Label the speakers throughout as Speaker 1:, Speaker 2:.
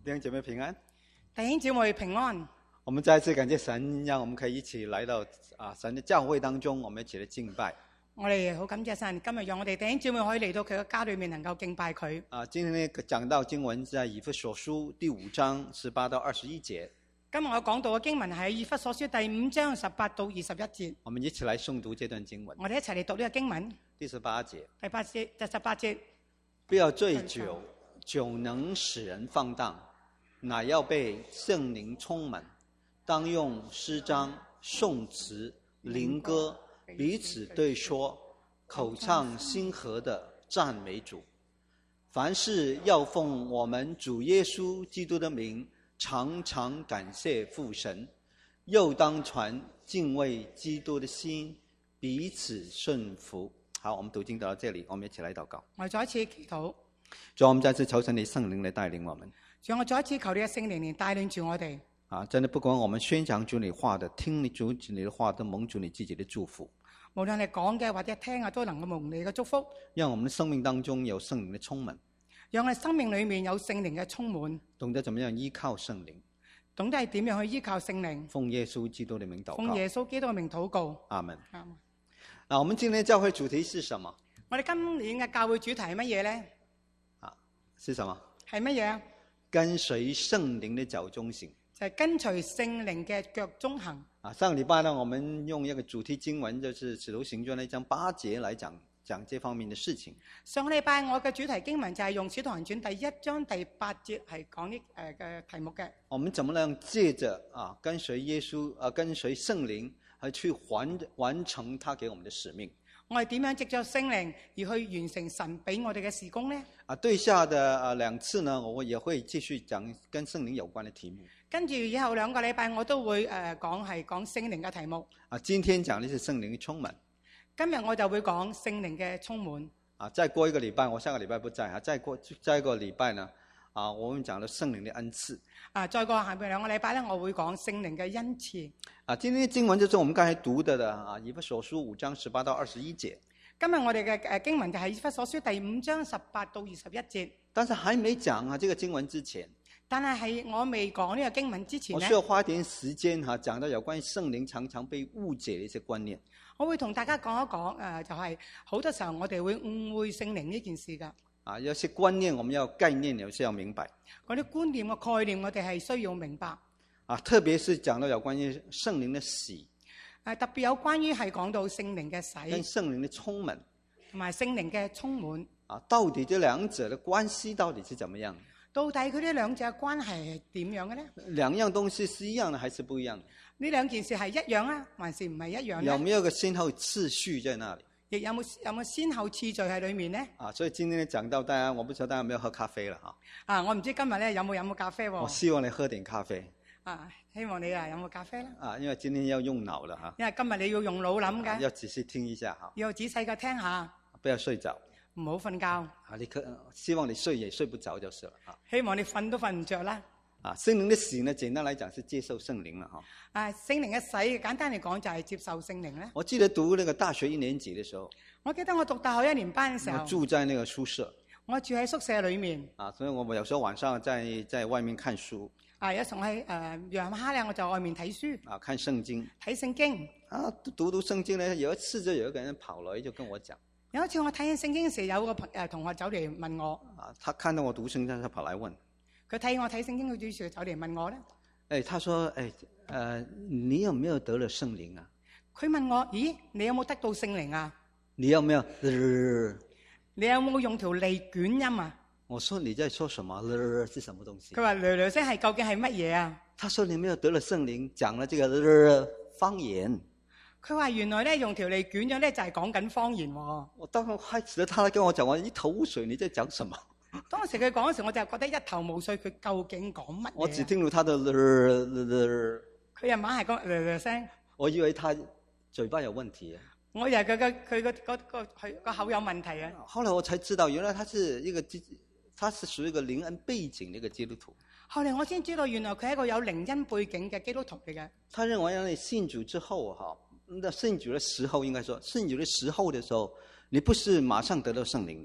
Speaker 1: 弟兄姐妹平安。
Speaker 2: 弟兄姊妹平安。
Speaker 1: 我们再次感谢神，让我们可以一起来到神的教會當中，我們一起嚟敬拜。
Speaker 2: 我哋好感謝神，今日讓我哋弟兄姊妹可以嚟到佢嘅家裏面，能夠敬拜佢。
Speaker 1: 今天呢講到經文在以弗所書第5章18到21節。
Speaker 2: 今日我講到嘅經文係喺以弗所書第5章18到21節。
Speaker 1: 我們一起來誦讀這段經文。
Speaker 2: 我哋一齊嚟讀呢個經文。
Speaker 1: 第18節。
Speaker 2: 第18節。
Speaker 1: 不要醉酒，酒能使人放蕩，乃要被聖靈充滿。當用詩章、頌詞、靈歌彼此對說，口唱心和的讚美主。凡事要奉我們主耶穌基督的名，常常感謝父神，又當傳敬畏基督的心，彼此順服。好，我們讀經讀到這裡，我們一起來禱告。
Speaker 2: 我再一次祈禱。
Speaker 1: 主，我們再次求神你聖靈來帶領我們。
Speaker 2: 主，我再一次求你嘅聖靈嚟帶領住我哋。
Speaker 1: 真的不管我們宣講主你話的，聽你主你的話，都蒙主你自己的祝福。
Speaker 2: 無論你講嘅或者聽啊，都能夠蒙你嘅祝福。
Speaker 1: 讓我們的生命當中有聖靈的充滿，
Speaker 2: 讓我哋生命裏面有聖靈嘅充滿，
Speaker 1: 懂得怎麼樣依靠聖靈，
Speaker 2: 懂得係點樣去依靠聖靈。
Speaker 1: 奉耶穌基督的名禱告。
Speaker 2: 奉耶穌基督嘅名禱告。
Speaker 1: 阿門。
Speaker 2: 阿門。
Speaker 1: 我們今天教會主題是什麼？
Speaker 2: 我哋今年嘅教會主題係乜嘢呢？
Speaker 1: 是什麼？
Speaker 2: 係乜嘢？
Speaker 1: 跟隨聖靈的腳蹤行。
Speaker 2: 就係跟隨聖靈嘅腳蹤行。
Speaker 1: 上個禮拜呢，我們用一個主題經文，就是《使徒行傳》1章8節來講這方面的事情。
Speaker 2: 上個禮拜我嘅主題經文就係用《使徒行傳》第1章第8節係講呢嘅題目嘅。
Speaker 1: 我們怎麼樣借着跟隨耶穌跟隨聖靈去完成他給我們的使命？
Speaker 2: 我哋點樣藉着聖靈而去完成神俾我哋嘅事工呢？
Speaker 1: 對下的2次呢，我也會繼續講跟聖靈有關的題目。
Speaker 2: 跟住以後2個禮拜我都會講聖靈嘅題目。
Speaker 1: 今天講的是聖靈的充滿。
Speaker 2: 今日我就會講聖靈嘅充滿。
Speaker 1: 再過一個禮拜，我下個禮拜不在再過一個禮拜呢，我們講到聖靈的恩賜。
Speaker 2: 再過下面2個禮拜呢，我會講聖靈嘅恩賜。
Speaker 1: 今天的經文就是我們剛才讀的以弗所書5章18到21節。
Speaker 2: 今日我哋嘅經文就係以弗所書第5章18到21節。
Speaker 1: 但是還沒講這個經文之前，
Speaker 2: 但係我未講呢個經文之前呢，
Speaker 1: 我需要花點時間講到有關於聖靈常常被誤解的一些觀念。
Speaker 2: 我會同大家講一講就係好多時候我哋會誤會聖靈呢件事㗎。
Speaker 1: 有些觀念我們要概念，有些要明白。
Speaker 2: 嗰啲觀念嘅概念我哋係需要明白。
Speaker 1: 特別是講到有關於聖靈的洗。
Speaker 2: 特別有關於係講到聖靈嘅洗，
Speaker 1: 跟聖靈的充滿，
Speaker 2: 同埋聖靈嘅充滿。
Speaker 1: 到底這兩者的關係到底是怎麼樣？
Speaker 2: 到底佢呢兩者嘅關係係點樣嘅呢？
Speaker 1: 兩樣東西是一樣的還是不一樣的？
Speaker 2: 呢兩件事係一樣啊，還是唔係一樣呢？
Speaker 1: 有沒有個先後次序在那裡？
Speaker 2: 亦有冇先後次序喺裏面呢？
Speaker 1: 所以今天講到大家，我不知道大家有沒有喝咖啡了
Speaker 2: 我唔知今日咧有冇飲過咖啡喎。
Speaker 1: 我希望你喝點咖啡。
Speaker 2: 希望你飲過咖啡啦。
Speaker 1: 因為今天要用腦了
Speaker 2: 因為今日你要用腦諗嘅。
Speaker 1: 要仔細聽一下
Speaker 2: 要仔細嘅聽下。
Speaker 1: 不要睡着。
Speaker 2: 唔好瞓覺。
Speaker 1: 希望你睡也睡不着就是了。
Speaker 2: 希望你瞓都瞓唔着啦。
Speaker 1: 聖靈的洗呢，簡單來講是接受聖靈了
Speaker 2: 聖靈嘅洗，簡單嚟講就係接受聖靈咧。
Speaker 1: 我記得讀那個大學1年級的時候，
Speaker 2: 我記得我讀大學1年班嘅時候，
Speaker 1: 我住在那個宿舍。
Speaker 2: 我住喺宿舍裏面。
Speaker 1: 所以我有時候晚上在外面看書。
Speaker 2: 有時候喺陽黑咧，我就外面睇書。
Speaker 1: 看聖經。
Speaker 2: 睇聖經。
Speaker 1: 讀聖經呢，有一次就有一個人跑來就跟我講。
Speaker 2: 有一次我睇聖經嘅時候，有個同學走嚟問我。
Speaker 1: 他看到我讀聖經，他跑來問。
Speaker 2: 佢睇我睇聖經，佢於是走嚟問我咧。
Speaker 1: 他說：你有沒有得了聖靈啊？
Speaker 2: 佢問我：咦，你有冇得到聖靈啊？
Speaker 1: 你有沒有？
Speaker 2: 你有冇用條脷捲音啊？
Speaker 1: 我說你在說什麼？是什麼東西？
Speaker 2: 佢話嘚聲係究竟係乜嘢啊？
Speaker 1: 他說你沒有得了聖靈，講了這個方言。
Speaker 2: 佢話原來咧用條脷捲咗咧就係講緊方言喎。
Speaker 1: 我當開始他跟我講，我一頭霧水，你在講什麼？
Speaker 2: 當時佢講嘅時候，我就覺得一頭霧水，佢究竟講乜嘢？
Speaker 1: 我只聽到他的
Speaker 2: 佢又猛係講嘚聲。
Speaker 1: 我以為他嘴巴有問題。
Speaker 2: 我以為佢個口有問題啊。
Speaker 1: 後來我才知道，原來他是屬於一個靈恩背景的一個基督徒。
Speaker 2: 後來我先知道，原來佢係一個有靈恩背景嘅基督徒嚟嘅。
Speaker 1: 他認為你信主之後那信主的時候，應該說信主的時候的時候，你不是馬上得到聖靈的。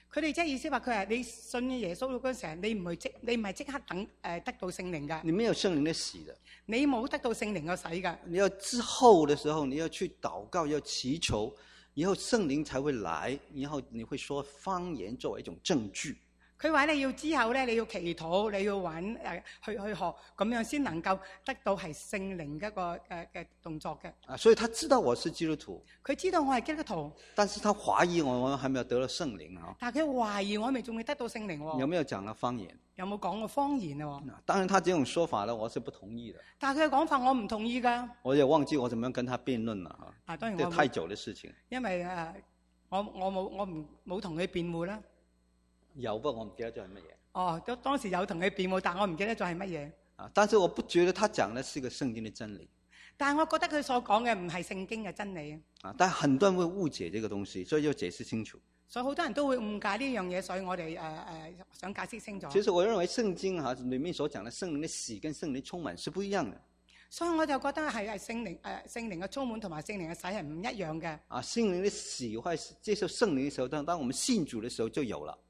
Speaker 2: 佢哋即係意思話，佢話你信耶穌嗰陣時，你唔係即刻等得到聖靈㗎。
Speaker 1: 你沒有聖靈的洗的，
Speaker 2: 你冇得到聖靈嘅洗㗎。
Speaker 1: 你要之後的時候，你要去禱告，要祈求，以後聖靈才會來，然後你會說方言作為一種證據。
Speaker 2: 佢話你要之後咧，你要祈禱，你要揾去學，咁樣先能夠得到係聖靈一個嘅動作嘅。
Speaker 1: 所以他知道我是基督徒，
Speaker 2: 佢知道我係基督徒，
Speaker 1: 但是他懷疑我還沒有得到聖靈啊。
Speaker 2: 但係佢懷疑我咪仲未得到聖靈喎。
Speaker 1: 有沒有講到方言？
Speaker 2: 有冇講過方言喎？
Speaker 1: 當然，他這種說法呢，我是不同意的。
Speaker 2: 但係佢嘅講法我唔同意㗎。
Speaker 1: 我也忘記我怎麼樣跟他辯論了啊。
Speaker 2: 當然
Speaker 1: 這太久的事情。
Speaker 2: 因為我冇同佢辯護啦。
Speaker 1: 有不？我唔記得咗係乜嘢。
Speaker 2: 哦，當時有同佢辯護，但我唔記得咗係乜嘢。
Speaker 1: 但是我不覺得他講的是一個聖經的真理。
Speaker 2: 但係我覺得佢所講嘅唔係聖經嘅真理。
Speaker 1: 但很多人會誤解這個東西，所以要解釋清楚。
Speaker 2: 所以好多人都會誤解呢樣嘢，所以我哋想解釋清楚。
Speaker 1: 其實我認為聖經裏面所講的聖靈的洗跟聖靈充滿是不一樣的。
Speaker 2: 所以我就覺得係聖靈嘅充滿同埋聖靈嘅洗係唔一樣嘅。
Speaker 1: 聖靈的洗或者接受聖靈的時候，當我們信主的時候就有了。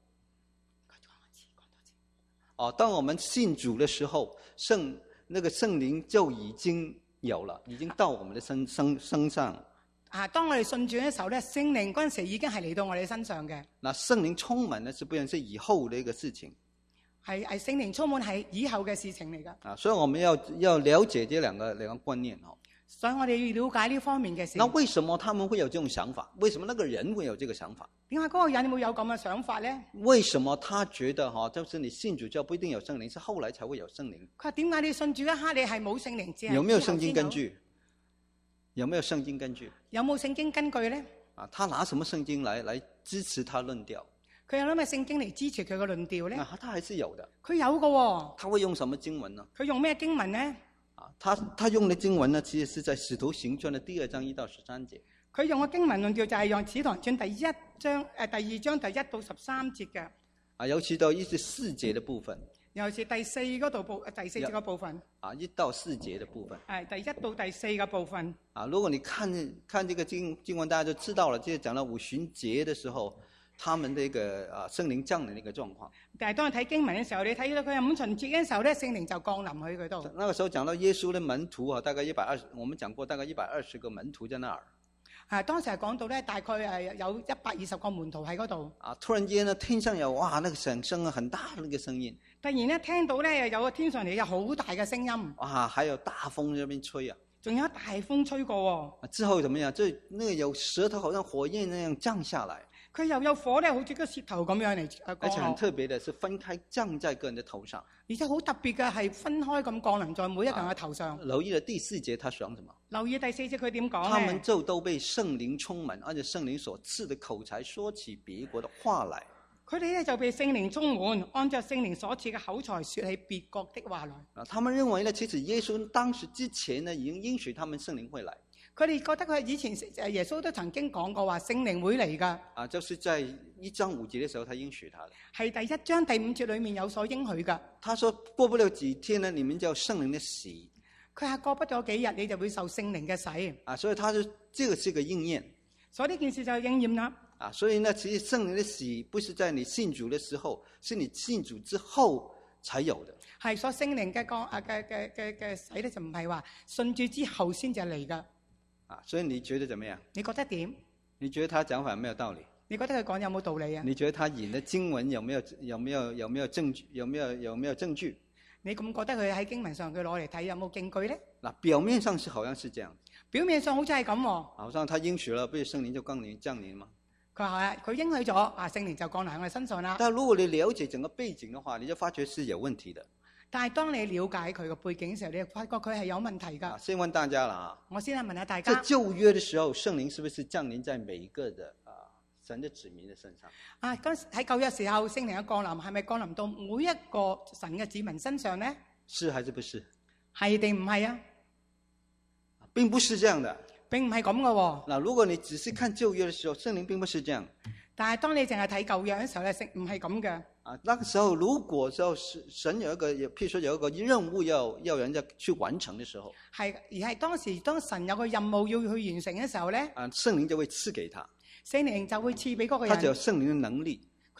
Speaker 1: 當我們信主的時候，那個聖靈就已經有了，已經到我們的身上。
Speaker 2: 當我哋信主嘅時候咧，聖靈嗰陣時已經係嚟到我哋身上嘅。
Speaker 1: 那聖靈充滿呢，是不然是以後的一個事情。
Speaker 2: 係聖靈充滿係以後嘅事情嚟噶。
Speaker 1: 所以我們要了解這兩個觀念。
Speaker 2: 所以我哋要了解呢方面嘅事。
Speaker 1: 那為什麼他們會有這種想法？為什麼那個人會有這個想法？
Speaker 2: 點解嗰個人會有咁嘅想法咧？
Speaker 1: 為什麼他覺得就是你信主就不一定有聖靈，是後來才會有聖靈？
Speaker 2: 佢話點解你信主一刻你係冇聖靈？
Speaker 1: 有沒有聖經根據？有沒有聖經根據？
Speaker 2: 有冇聖經根據咧？
Speaker 1: 他拿什麼聖經來支持他論調？
Speaker 2: 佢有攞咩聖經嚟支持佢嘅論調咧？
Speaker 1: 他還是有的。
Speaker 2: 佢有嘅喎。
Speaker 1: 他會用什麼經文呢？
Speaker 2: 佢用咩經文咧？
Speaker 1: 他用的經文呢，其實是在《使徒行傳》的第2章1到13節。
Speaker 2: 佢用嘅經文論調就係用《使徒行傳》第2章第1到13節嘅。
Speaker 1: 尤其到4節的部分。
Speaker 2: 尤其是第4節嘅部分。
Speaker 1: 1到4節的部分。
Speaker 2: 係第1到第4嘅部分。
Speaker 1: 如果你看這個經文，大家就知道了。即係講到五旬節的時候，他們的一個聖靈降臨的一個狀況。但係
Speaker 2: 當你睇經文嘅時候，你睇到佢係五旬節嘅時候咧，聖靈就降臨去佢度。
Speaker 1: 那個時候講到耶穌的門徒大概120，我們講過大概120個門徒在那兒。
Speaker 2: 當時係講到咧，大概有120個門徒喺嗰度。
Speaker 1: 突然間呢，天上有那個響聲很大的那個聲音。
Speaker 2: 突然咧聽到咧有個天上嚟有好大嘅聲音。
Speaker 1: 還有大風在那邊吹啊。
Speaker 2: 仲有大風吹過。
Speaker 1: 之後怎麼樣？那個有舌頭好像火焰那樣降下來。
Speaker 2: 佢又有火咧，好似個舌頭咁樣嚟降落。
Speaker 1: 而且很特別的是分開降在個人的頭上。
Speaker 2: 而且好特別嘅係分開咁降臨在每一個人嘅頭上。
Speaker 1: 留意了第4節，他講什麼？
Speaker 2: 留意第4節佢點講咧？
Speaker 1: 他們就都被聖靈充滿，而且聖靈所賜的口才說起別國的話來。
Speaker 2: 佢哋咧就被聖靈充滿，按照聖靈所賜嘅口才說起別國的話來。
Speaker 1: 他們認為呢，其實耶穌當時之前呢已經應許他們聖靈會來。
Speaker 2: 佢哋覺得佢以前耶穌都曾經講過話聖靈會嚟㗎。
Speaker 1: 就是在1章5節的時候，他應許他的。
Speaker 2: 係第1章第5節裏面有所應許㗎。
Speaker 1: 他說過不了幾天呢，你們就有聖靈的洗。
Speaker 2: 佢話過不咗幾日，你就會受聖靈嘅洗。
Speaker 1: 所以他說這個是一個應驗。
Speaker 2: 所以呢件事就應驗啦。
Speaker 1: 所以呢，其實聖靈的洗不是在你信主的時候，是你信主之後才有的。
Speaker 2: 係所聖靈嘅洗咧，就唔係話信主之後先至嚟㗎。
Speaker 1: 所以你覺得怎麼樣？
Speaker 2: 你覺得點？
Speaker 1: 你覺得他講法有沒有道理？
Speaker 2: 你覺得佢講有冇道理啊？
Speaker 1: 你覺得他引的經文有沒有證據？有沒有證據？
Speaker 2: 你咁覺得佢喺經文上佢攞嚟睇有冇證據咧？
Speaker 1: 表面上是好像是這樣。
Speaker 2: 表面上好似係咁。
Speaker 1: 好像他應許了，不是聖靈就降臨嘛？
Speaker 2: 佢話佢應許咗，聖靈就降臨喺我哋身上啦。
Speaker 1: 但如果你了解整個背景的話，你就發覺是有問題的。
Speaker 2: 但係當你了解佢個背景嘅時候，你就發覺佢係有問題㗎。
Speaker 1: 先問大家啦，
Speaker 2: 我先嚟問下大家。
Speaker 1: 在舊約的時候，聖靈是不是降臨在每一個的神的子民的身上？嗰
Speaker 2: 喺舊約時候，聖靈嘅降臨係咪降臨到每一個神嘅子民身上呢？
Speaker 1: 是還是不是？
Speaker 2: 係定唔係啊？
Speaker 1: 並不是這樣的。
Speaker 2: 並唔係咁嘅喎。如
Speaker 1: 果你只是看舊約的時候，聖靈並不是這樣。
Speaker 2: 但係當你淨係睇舊約嘅時候咧，唔係咁嘅。
Speaker 1: 那個時候如果神有一個，譬如說有一個任務要人家去完成的時候，
Speaker 2: 而係當神有個任務要去完成嘅時候咧，
Speaker 1: 聖靈就會賜給他。
Speaker 2: 聖靈就會賜俾嗰個人。
Speaker 1: 他就有聖靈的能力。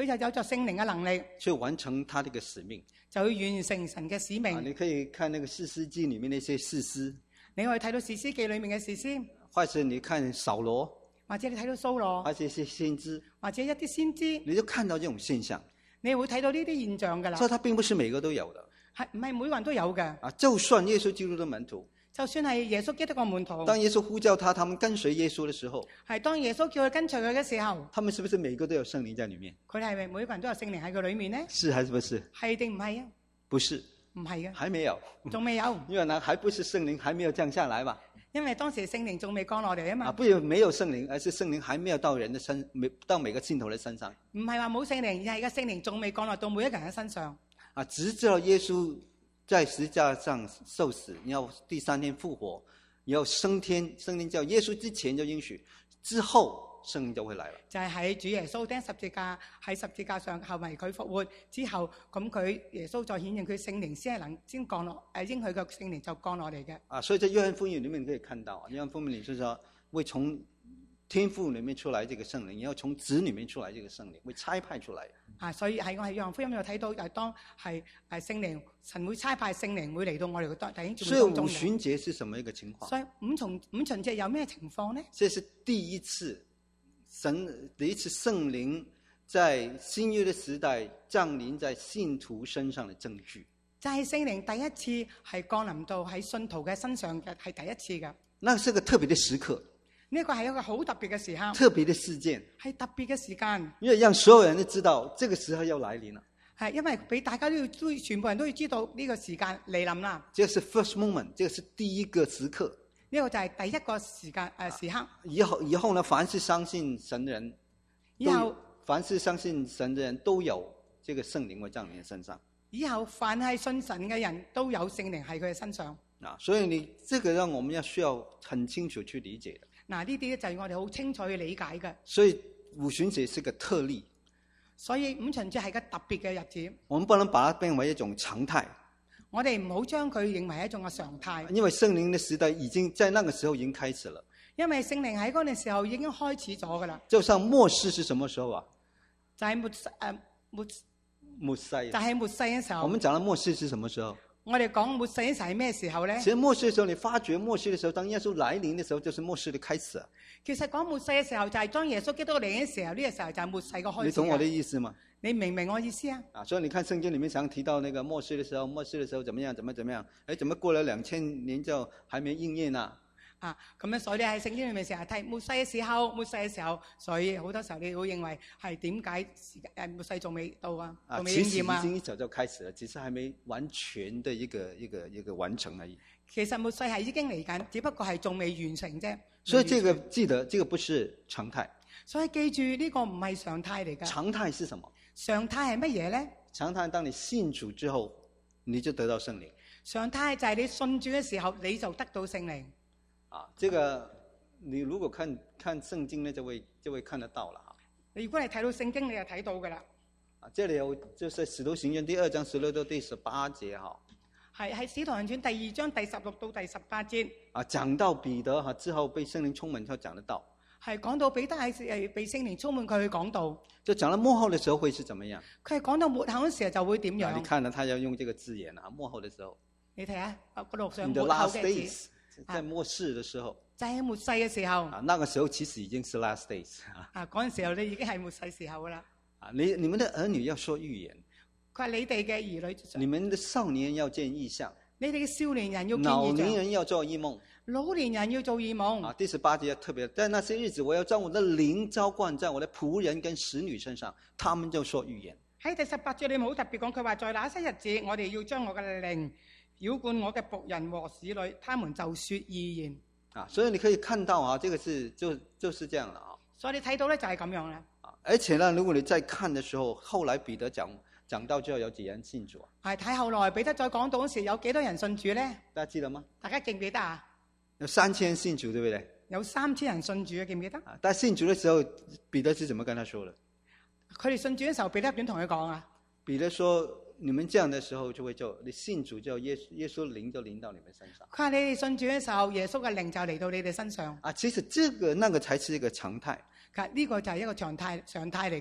Speaker 2: 佢就有咗聖靈嘅能力，
Speaker 1: 去完成他的一個使命。
Speaker 2: 就要完成神嘅使命。
Speaker 1: 你可以看那個士師記裏面那些士師，
Speaker 2: 你可以睇到士師記裏面嘅士師，
Speaker 1: 或者你看掃羅，
Speaker 2: 或者你睇到掃羅，
Speaker 1: 或者一些先知，
Speaker 2: 或者一啲先知，
Speaker 1: 你就看到這種現象。
Speaker 2: 你會睇到呢啲現象㗎啦。
Speaker 1: 所以他並不是每個都有的。
Speaker 2: 係唔係每個人都有嘅？
Speaker 1: 就算耶穌基督的門徒，
Speaker 2: 就算係耶穌基督個門徒，
Speaker 1: 當耶穌呼叫他們跟隨耶穌的時候，
Speaker 2: 係當耶穌叫佢跟隨佢嘅時候，
Speaker 1: 他們是不是每個都有聖靈在裏面？
Speaker 2: 佢哋係咪每個人都有聖靈喺佢裏面呢？
Speaker 1: 是還是不是？
Speaker 2: 係定唔係啊？
Speaker 1: 不是，
Speaker 2: 唔係嘅，
Speaker 1: 還沒有，
Speaker 2: 仲未有，
Speaker 1: 因為呢，還不是聖靈還沒有降下來嘛。
Speaker 2: 因為當時聖靈仲未降落嚟啊嘛。
Speaker 1: 不是沒有聖靈，而是聖靈還沒有到人的身，到每個信徒的身上。
Speaker 2: 唔係話冇聖靈，而係個聖靈仲未降落到每一個人嘅身上。
Speaker 1: 直至耶穌在十字架上受死，你要第3天復活，你要升天，聖靈叫耶穌之前就應許，之後聖靈就會來了。
Speaker 2: 就係喺主耶穌釘十字架，喺十字架上後為佢復活之後，咁佢耶穌再顯現佢聖靈先降落，應許嘅聖靈就降落嚟嘅。
Speaker 1: 所以在約翰福音裏面你可以看到，約翰福音裏是說會從天父裏面出來這個聖靈，也要從子裏面出來這個聖靈，會差派出來。
Speaker 2: 所以喺我喺約翰福音度睇到，當係聖靈，神會差派聖靈會嚟到我哋嘅弟兄姊妹當中嘅。
Speaker 1: 所以五旬節是什麼一個情況？
Speaker 2: 所以五旬節有咩情況呢？
Speaker 1: 這是第一次聖靈在新約的時代降臨在信徒身上的證據。
Speaker 2: 就係聖靈第一次係降臨到喺信徒嘅身上嘅，係第一次嘅。
Speaker 1: 那是個特別的時刻。
Speaker 2: 呢個係一個好特別嘅時刻，
Speaker 1: 特別的事件，
Speaker 2: 係特別嘅時間，
Speaker 1: 因為讓所有人都知道這個時候要來臨了。
Speaker 2: 係因為俾大家都全部人都要知道呢個時間嚟臨啦。
Speaker 1: 這個是 first moment， 這個是第一個時刻。
Speaker 2: 呢個就係第一個時刻。
Speaker 1: 以後呢，凡是相信神的人，凡是相信神的人都有這個聖靈會降臨身上。
Speaker 2: 以後凡係信神嘅人都有聖靈喺佢嘅身上。
Speaker 1: 所以你這個讓我們需要很清楚去理解的。
Speaker 2: 呢啲咧就係我哋好清楚去理解嘅。
Speaker 1: 所以五旬節是個特例。
Speaker 2: 所以五旬節係個特別嘅日子。
Speaker 1: 我們不能把它變為一種常態。
Speaker 2: 我哋唔好將佢認為一種嘅常態。
Speaker 1: 因為聖靈的時代已經在那個時候已經開始了。
Speaker 2: 因為聖靈喺嗰陣時候已經開始咗㗎啦。
Speaker 1: 就像末世是什麼時候啊？
Speaker 2: 就係
Speaker 1: 末世。
Speaker 2: 就係末世嘅時候。
Speaker 1: 我們講到末世是什麼時候？
Speaker 2: 我哋講末世係咩時候咧？
Speaker 1: 其實末世嘅時候，你發覺末世嘅時候，當耶穌來臨嘅時候，就是末世嘅開始。
Speaker 2: 其實講末世嘅時候，就係當耶穌基督嚟嘅時候，呢個時候就係末世嘅開始。
Speaker 1: 你懂我的意思嗎？
Speaker 2: 你明唔明我意思啊？
Speaker 1: 所以你看聖經裏面常提到那個末世嘅時候，末世嘅時候怎麼樣，怎麼樣？怎麼過了2000年就還沒應驗呢？
Speaker 2: 咁樣所以喺聖經裏面成日睇末世嘅時候，所以好多時候你會認為係點解末世仲未到啊？仲未應驗啊？
Speaker 1: 其實已經一早就開始了，只是還沒完全的一個完成而已。
Speaker 2: 其實末世係已經嚟緊，只不過係仲未完成啫。
Speaker 1: 所以這個記得，這個不是常態。
Speaker 2: 所以記住呢個唔係常態嚟㗎。
Speaker 1: 常態是什麼？
Speaker 2: 常態係乜嘢咧？
Speaker 1: 常態當你信主之後，你就得到聖靈。
Speaker 2: 常態就係你信主嘅時候，你就得到聖靈。
Speaker 1: 這個你如果看聖經呢，就會看得到了。
Speaker 2: 你如果你睇到聖經，你就睇到㗎啦。
Speaker 1: 這裡有就是《使徒行傳》第2章16到第18節
Speaker 2: 係喺《使徒行傳》第2章第16到第18節。
Speaker 1: 講到彼得之後被聖靈充滿，就講得到。
Speaker 2: 係講到彼得係被聖靈充滿，佢去講道。
Speaker 1: 就講到末後嘅時候會是怎麼樣？
Speaker 2: 佢係講到末後嘅時候就會點樣？
Speaker 1: 你看到他要用這個字眼末後嘅時候。
Speaker 2: 你睇下嗰度上
Speaker 1: 末後嘅
Speaker 2: 字。
Speaker 1: 在末世的時候，
Speaker 2: 就喺末世嘅時候。
Speaker 1: 那個時候其實已經是 last days。
Speaker 2: 嗰陣時候你已經係末世時候噶啦。
Speaker 1: 你們的兒女要說預言。
Speaker 2: 佢話你哋嘅兒女。
Speaker 1: 你們的少年要見異象。
Speaker 2: 你哋嘅少年人要見異象。
Speaker 1: 老年人要做異夢。
Speaker 2: 老年人要做異夢。
Speaker 1: 第18節特別，在那些日子，我要將我的靈澆灌在我的僕人跟使女身上，他們就說預言。喺
Speaker 2: 第18節你冇特別講，佢話在那些日子，我哋要將我嘅靈澆灌我嘅僕人和使女，他們就說預言。
Speaker 1: 所以你可以看到這個就是這樣了。
Speaker 2: 所以你睇到咧就係咁樣啦。
Speaker 1: 而且呢，如果你再看的時候，後來彼得講到之後有幾人信主啊？
Speaker 2: 睇後來彼得再講到嗰時有幾多人信主咧？
Speaker 1: 大家記得嗎？
Speaker 2: 大家記唔記得啊？
Speaker 1: 有3000人信主，對不對？
Speaker 2: 有3000人信主，記唔記得？
Speaker 1: 但信主的時候，彼得是怎麼跟他說的？
Speaker 2: 佢哋信主嘅時候，彼得點同佢講啊？
Speaker 1: 彼得說：你們這樣的時候就會你信主就耶穌靈就臨到你們身上。
Speaker 2: 佢話你哋信主嘅時候，耶穌嘅靈就嚟到你哋身上。
Speaker 1: 其實那個才是一個常態。
Speaker 2: 呢個就係一個常態嚟㗎。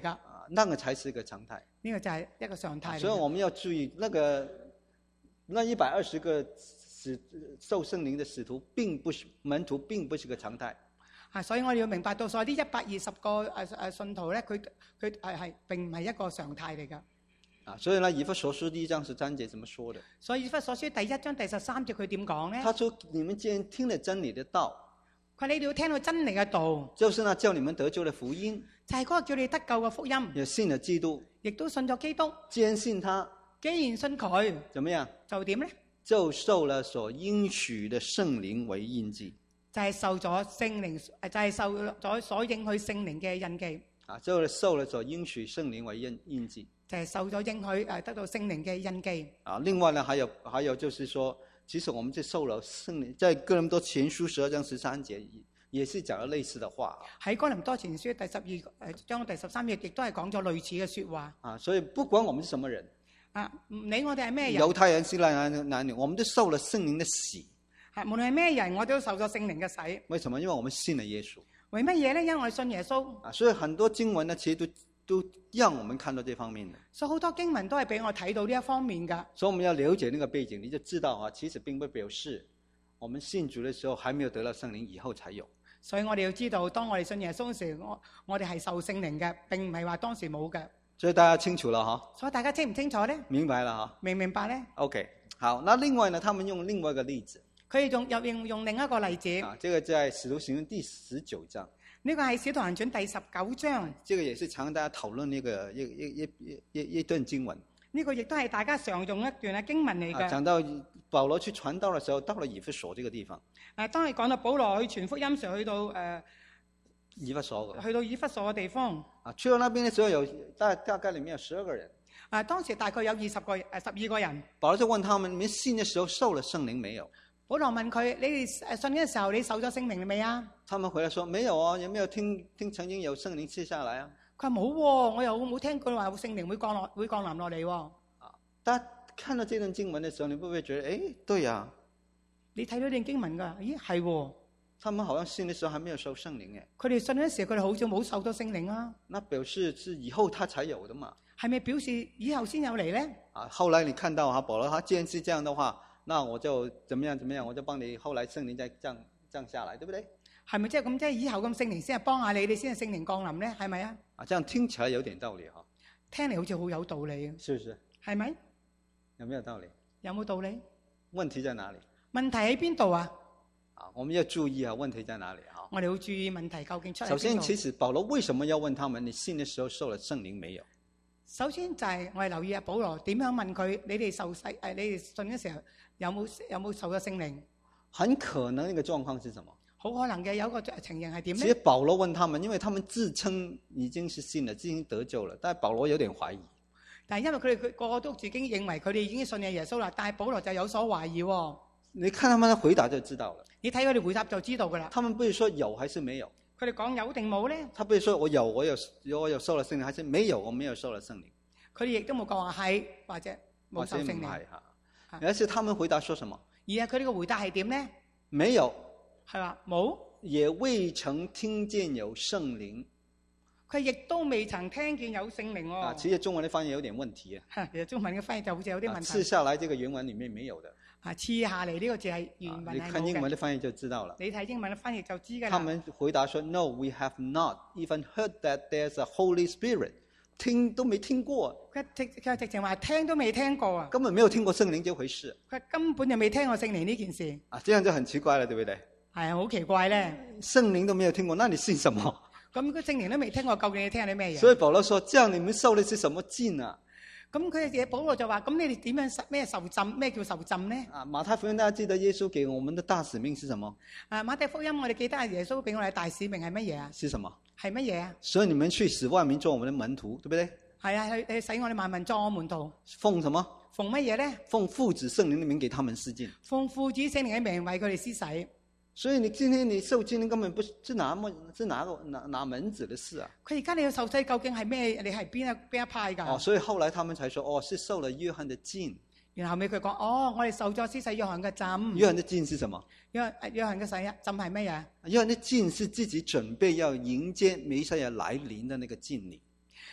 Speaker 1: 那個才是一個常態。
Speaker 2: 呢個就係一個常態嚟嘅。
Speaker 1: 所以我們要注意，那120個受聖靈的使徒門徒並不是個常態。
Speaker 2: 所以我哋要明白到，所以呢120個信徒咧，佢並唔係一個常態嚟㗎。
Speaker 1: 所以呢，以弗所書第1章13節怎麼說的？
Speaker 2: 所以以弗所書第1章第13節佢點講咧？
Speaker 1: 他說：你們既然聽了真理的道，
Speaker 2: 佢你哋要聽到真理嘅道，
Speaker 1: 就是那叫你們得救的福音，
Speaker 2: 就係嗰個叫你得救嘅福音。
Speaker 1: 也信了基督，
Speaker 2: 亦都信咗基督。
Speaker 1: 既然信他，
Speaker 2: 既然信佢，
Speaker 1: 怎麼樣？
Speaker 2: 就點咧？
Speaker 1: 就受了所應許的聖靈為印記。
Speaker 2: 就係受咗聖靈，就係受咗所應許聖靈嘅印記。
Speaker 1: 就受了所應許聖靈為印記。
Speaker 2: 就係受咗應許得到聖靈嘅印記。
Speaker 1: 另外呢，還有就是說，其實我們就受了聖靈，在哥林多前書12章13節也是講了類似的話。喺
Speaker 2: 哥林多前書第12章第13節亦都係講咗類似嘅說話。
Speaker 1: 所以不管我們是什麼人，
Speaker 2: 唔理我哋係咩人，
Speaker 1: 猶太人、希臘人、男女，我們都受了聖靈的洗。
Speaker 2: 無論係咩人，我都受咗聖靈嘅洗。
Speaker 1: 為什麼？因為我們信了耶穌。
Speaker 2: 為乜嘢咧？因為我哋信耶穌。
Speaker 1: 所以很多經文呢，其實都讓我們看到這方面的。
Speaker 2: 所以好多經文都係俾我睇到呢一方面㗎。
Speaker 1: 所以我們要了解那個背景，你就知道其實並不表示我們信主的時候還沒有得到聖靈，以後才有。
Speaker 2: 所以我哋要知道，當我哋信耶穌時，我哋係受聖靈嘅，並唔係話當時冇嘅。
Speaker 1: 所以大家清楚了
Speaker 2: 所以大家清唔清楚咧？
Speaker 1: 明白了
Speaker 2: 明唔明白咧
Speaker 1: ？OK， 好。那另外呢，他們用另外一個例子。
Speaker 2: 佢哋用另一個例子。
Speaker 1: 這個在使徒行傳第19章。
Speaker 2: 呢個係使徒行傳第19章。
Speaker 1: 這個也是常大家討論一段經文。
Speaker 2: 呢個亦都係大家常用一段嘅經文嚟嘅。
Speaker 1: 講到保羅去傳道嘅時候，到了以弗所這個地方。
Speaker 2: 當你講到保羅去傳福音時，去到
Speaker 1: 以弗所
Speaker 2: 嘅地方。
Speaker 1: 去到那邊嘅時候有大概裡面有12個人。
Speaker 2: 當時大概有12個人。
Speaker 1: 保羅就問他們：你們信嘅時候受了聖靈沒有？
Speaker 2: 保羅問佢：你哋信嘅時候，你受咗聖靈未啊？
Speaker 1: 他們回來說：沒有啊，也沒有聽曾經有聖靈賜下來啊。
Speaker 2: 佢話冇，我又冇聽過話聖靈會降臨落嚟。
Speaker 1: 大家看到這段經文嘅時候，你會唔會覺得對啊？
Speaker 2: 你睇到段經文㗎？咦，係喎。
Speaker 1: 他們好像信嘅時候還沒有受聖靈嘅。
Speaker 2: 佢哋信嗰時，佢哋好似冇受到聖靈啊。
Speaker 1: 那表示是以後他才有的嘛？
Speaker 2: 係咪表示以後先有嚟咧？
Speaker 1: 後來你看到保羅，他既然是這樣的話，那我就怎麼樣，我就幫你後來聖靈再降下來，對不對？係咪
Speaker 2: 即係咁？即係以後咁聖靈先係幫下你，你先係聖靈降臨咧？係咪啊？
Speaker 1: 這樣聽起來有點道理哈。
Speaker 2: 聽嚟好似好有道理啊。
Speaker 1: 是不是？
Speaker 2: 係咪？
Speaker 1: 有沒有道理？
Speaker 2: 有冇道理？
Speaker 1: 問題在哪裡？
Speaker 2: 問題喺邊度啊？
Speaker 1: 我們要注意問題在哪裡？
Speaker 2: 我哋要注意問題究竟出喺邊度。
Speaker 1: 首先，其實保羅為什麼要問他們：你信的時候受了聖靈沒有？
Speaker 2: 首先就係我哋留意保羅點樣問佢：你哋你哋信嘅時候有冇受咗聖靈？
Speaker 1: 很可能一個狀況是什麼？
Speaker 2: 好可能嘅有一個情形係點咧？
Speaker 1: 其實保羅問他們，因為他們自稱已經是信了，已經得救了，但係保羅有點懷疑。
Speaker 2: 但係因為佢哋個個都自己認為佢哋已經信咗耶穌啦，但係保羅就有所懷疑。
Speaker 1: 你看他們的回答就知道了。
Speaker 2: 你睇佢哋回答就知道噶啦。
Speaker 1: 他們不是說有還是沒有？
Speaker 2: 佢哋講有定冇咧？
Speaker 1: 他不是說我有受了聖靈，還是沒有我沒有受了聖靈？
Speaker 2: 佢哋亦都冇講話係或者冇受聖靈。
Speaker 1: 而是他們回答說什麼？
Speaker 2: 而係佢哋嘅回答係點咧？
Speaker 1: 沒有，
Speaker 2: 係話冇，
Speaker 1: 也未曾聽見有聖靈。
Speaker 2: 佢亦都未曾聽見有聖靈喎。
Speaker 1: 其實中文的翻譯有點問題啊。
Speaker 2: 其實中文嘅翻譯就好似有啲問題。
Speaker 1: 賜下來這個原文裡面沒有的。
Speaker 2: 賜下嚟呢個字係原文係冇嘅。
Speaker 1: 你看英文的翻譯就知道了。
Speaker 2: 你睇英文嘅翻譯就知㗎啦。
Speaker 1: 他們回答說 ：No, we have not even heard that there's a Holy Spirit。聽都沒聽過。
Speaker 2: 佢直情話聽都未聽過啊。
Speaker 1: 根本沒有聽過聖靈這回事。
Speaker 2: 佢根本就未聽過聖靈呢件事。
Speaker 1: 這樣就很奇怪了，對不對？
Speaker 2: 係啊，好奇怪咧。
Speaker 1: 聖靈都沒有聽過，那你信什麼？
Speaker 2: 咁佢聖靈都未聽過，究竟你聽啲咩嘢？
Speaker 1: 所以保羅說：這樣你們受的是什麼浸啊？
Speaker 2: 咁佢嘅保羅就話：咁你哋點樣咩受浸？咩叫受浸呢？
Speaker 1: 馬太福音大家記得耶穌給我們的大使命是什麼？
Speaker 2: 馬太福音我哋記得耶穌俾我哋大使命係乜嘢啊？
Speaker 1: 是什麼？
Speaker 2: 係乜嘢啊？
Speaker 1: 所以你們去使萬民做我們的門徒，對不對？
Speaker 2: 係啊，去使我哋萬民作我門徒。
Speaker 1: 奉什麼？
Speaker 2: 奉乜嘢咧？
Speaker 1: 奉父子聖靈的名給他們施浸。
Speaker 2: 奉父子聖靈嘅名為佢哋施洗。
Speaker 1: 所以你今天你受浸根本不是哪門子的事啊！
Speaker 2: 佢而家你要受洗究竟係咩？你係邊一派㗎？
Speaker 1: 所以後來他們才說：是受了約翰的浸。
Speaker 2: 然後尾佢講：我哋受咗施洗約翰嘅浸。
Speaker 1: 約翰的浸是什麼？
Speaker 2: 約翰嘅洗浸係乜嘢？
Speaker 1: 約翰的浸是自己準備要迎接彌賽亞來臨的那個浸禮。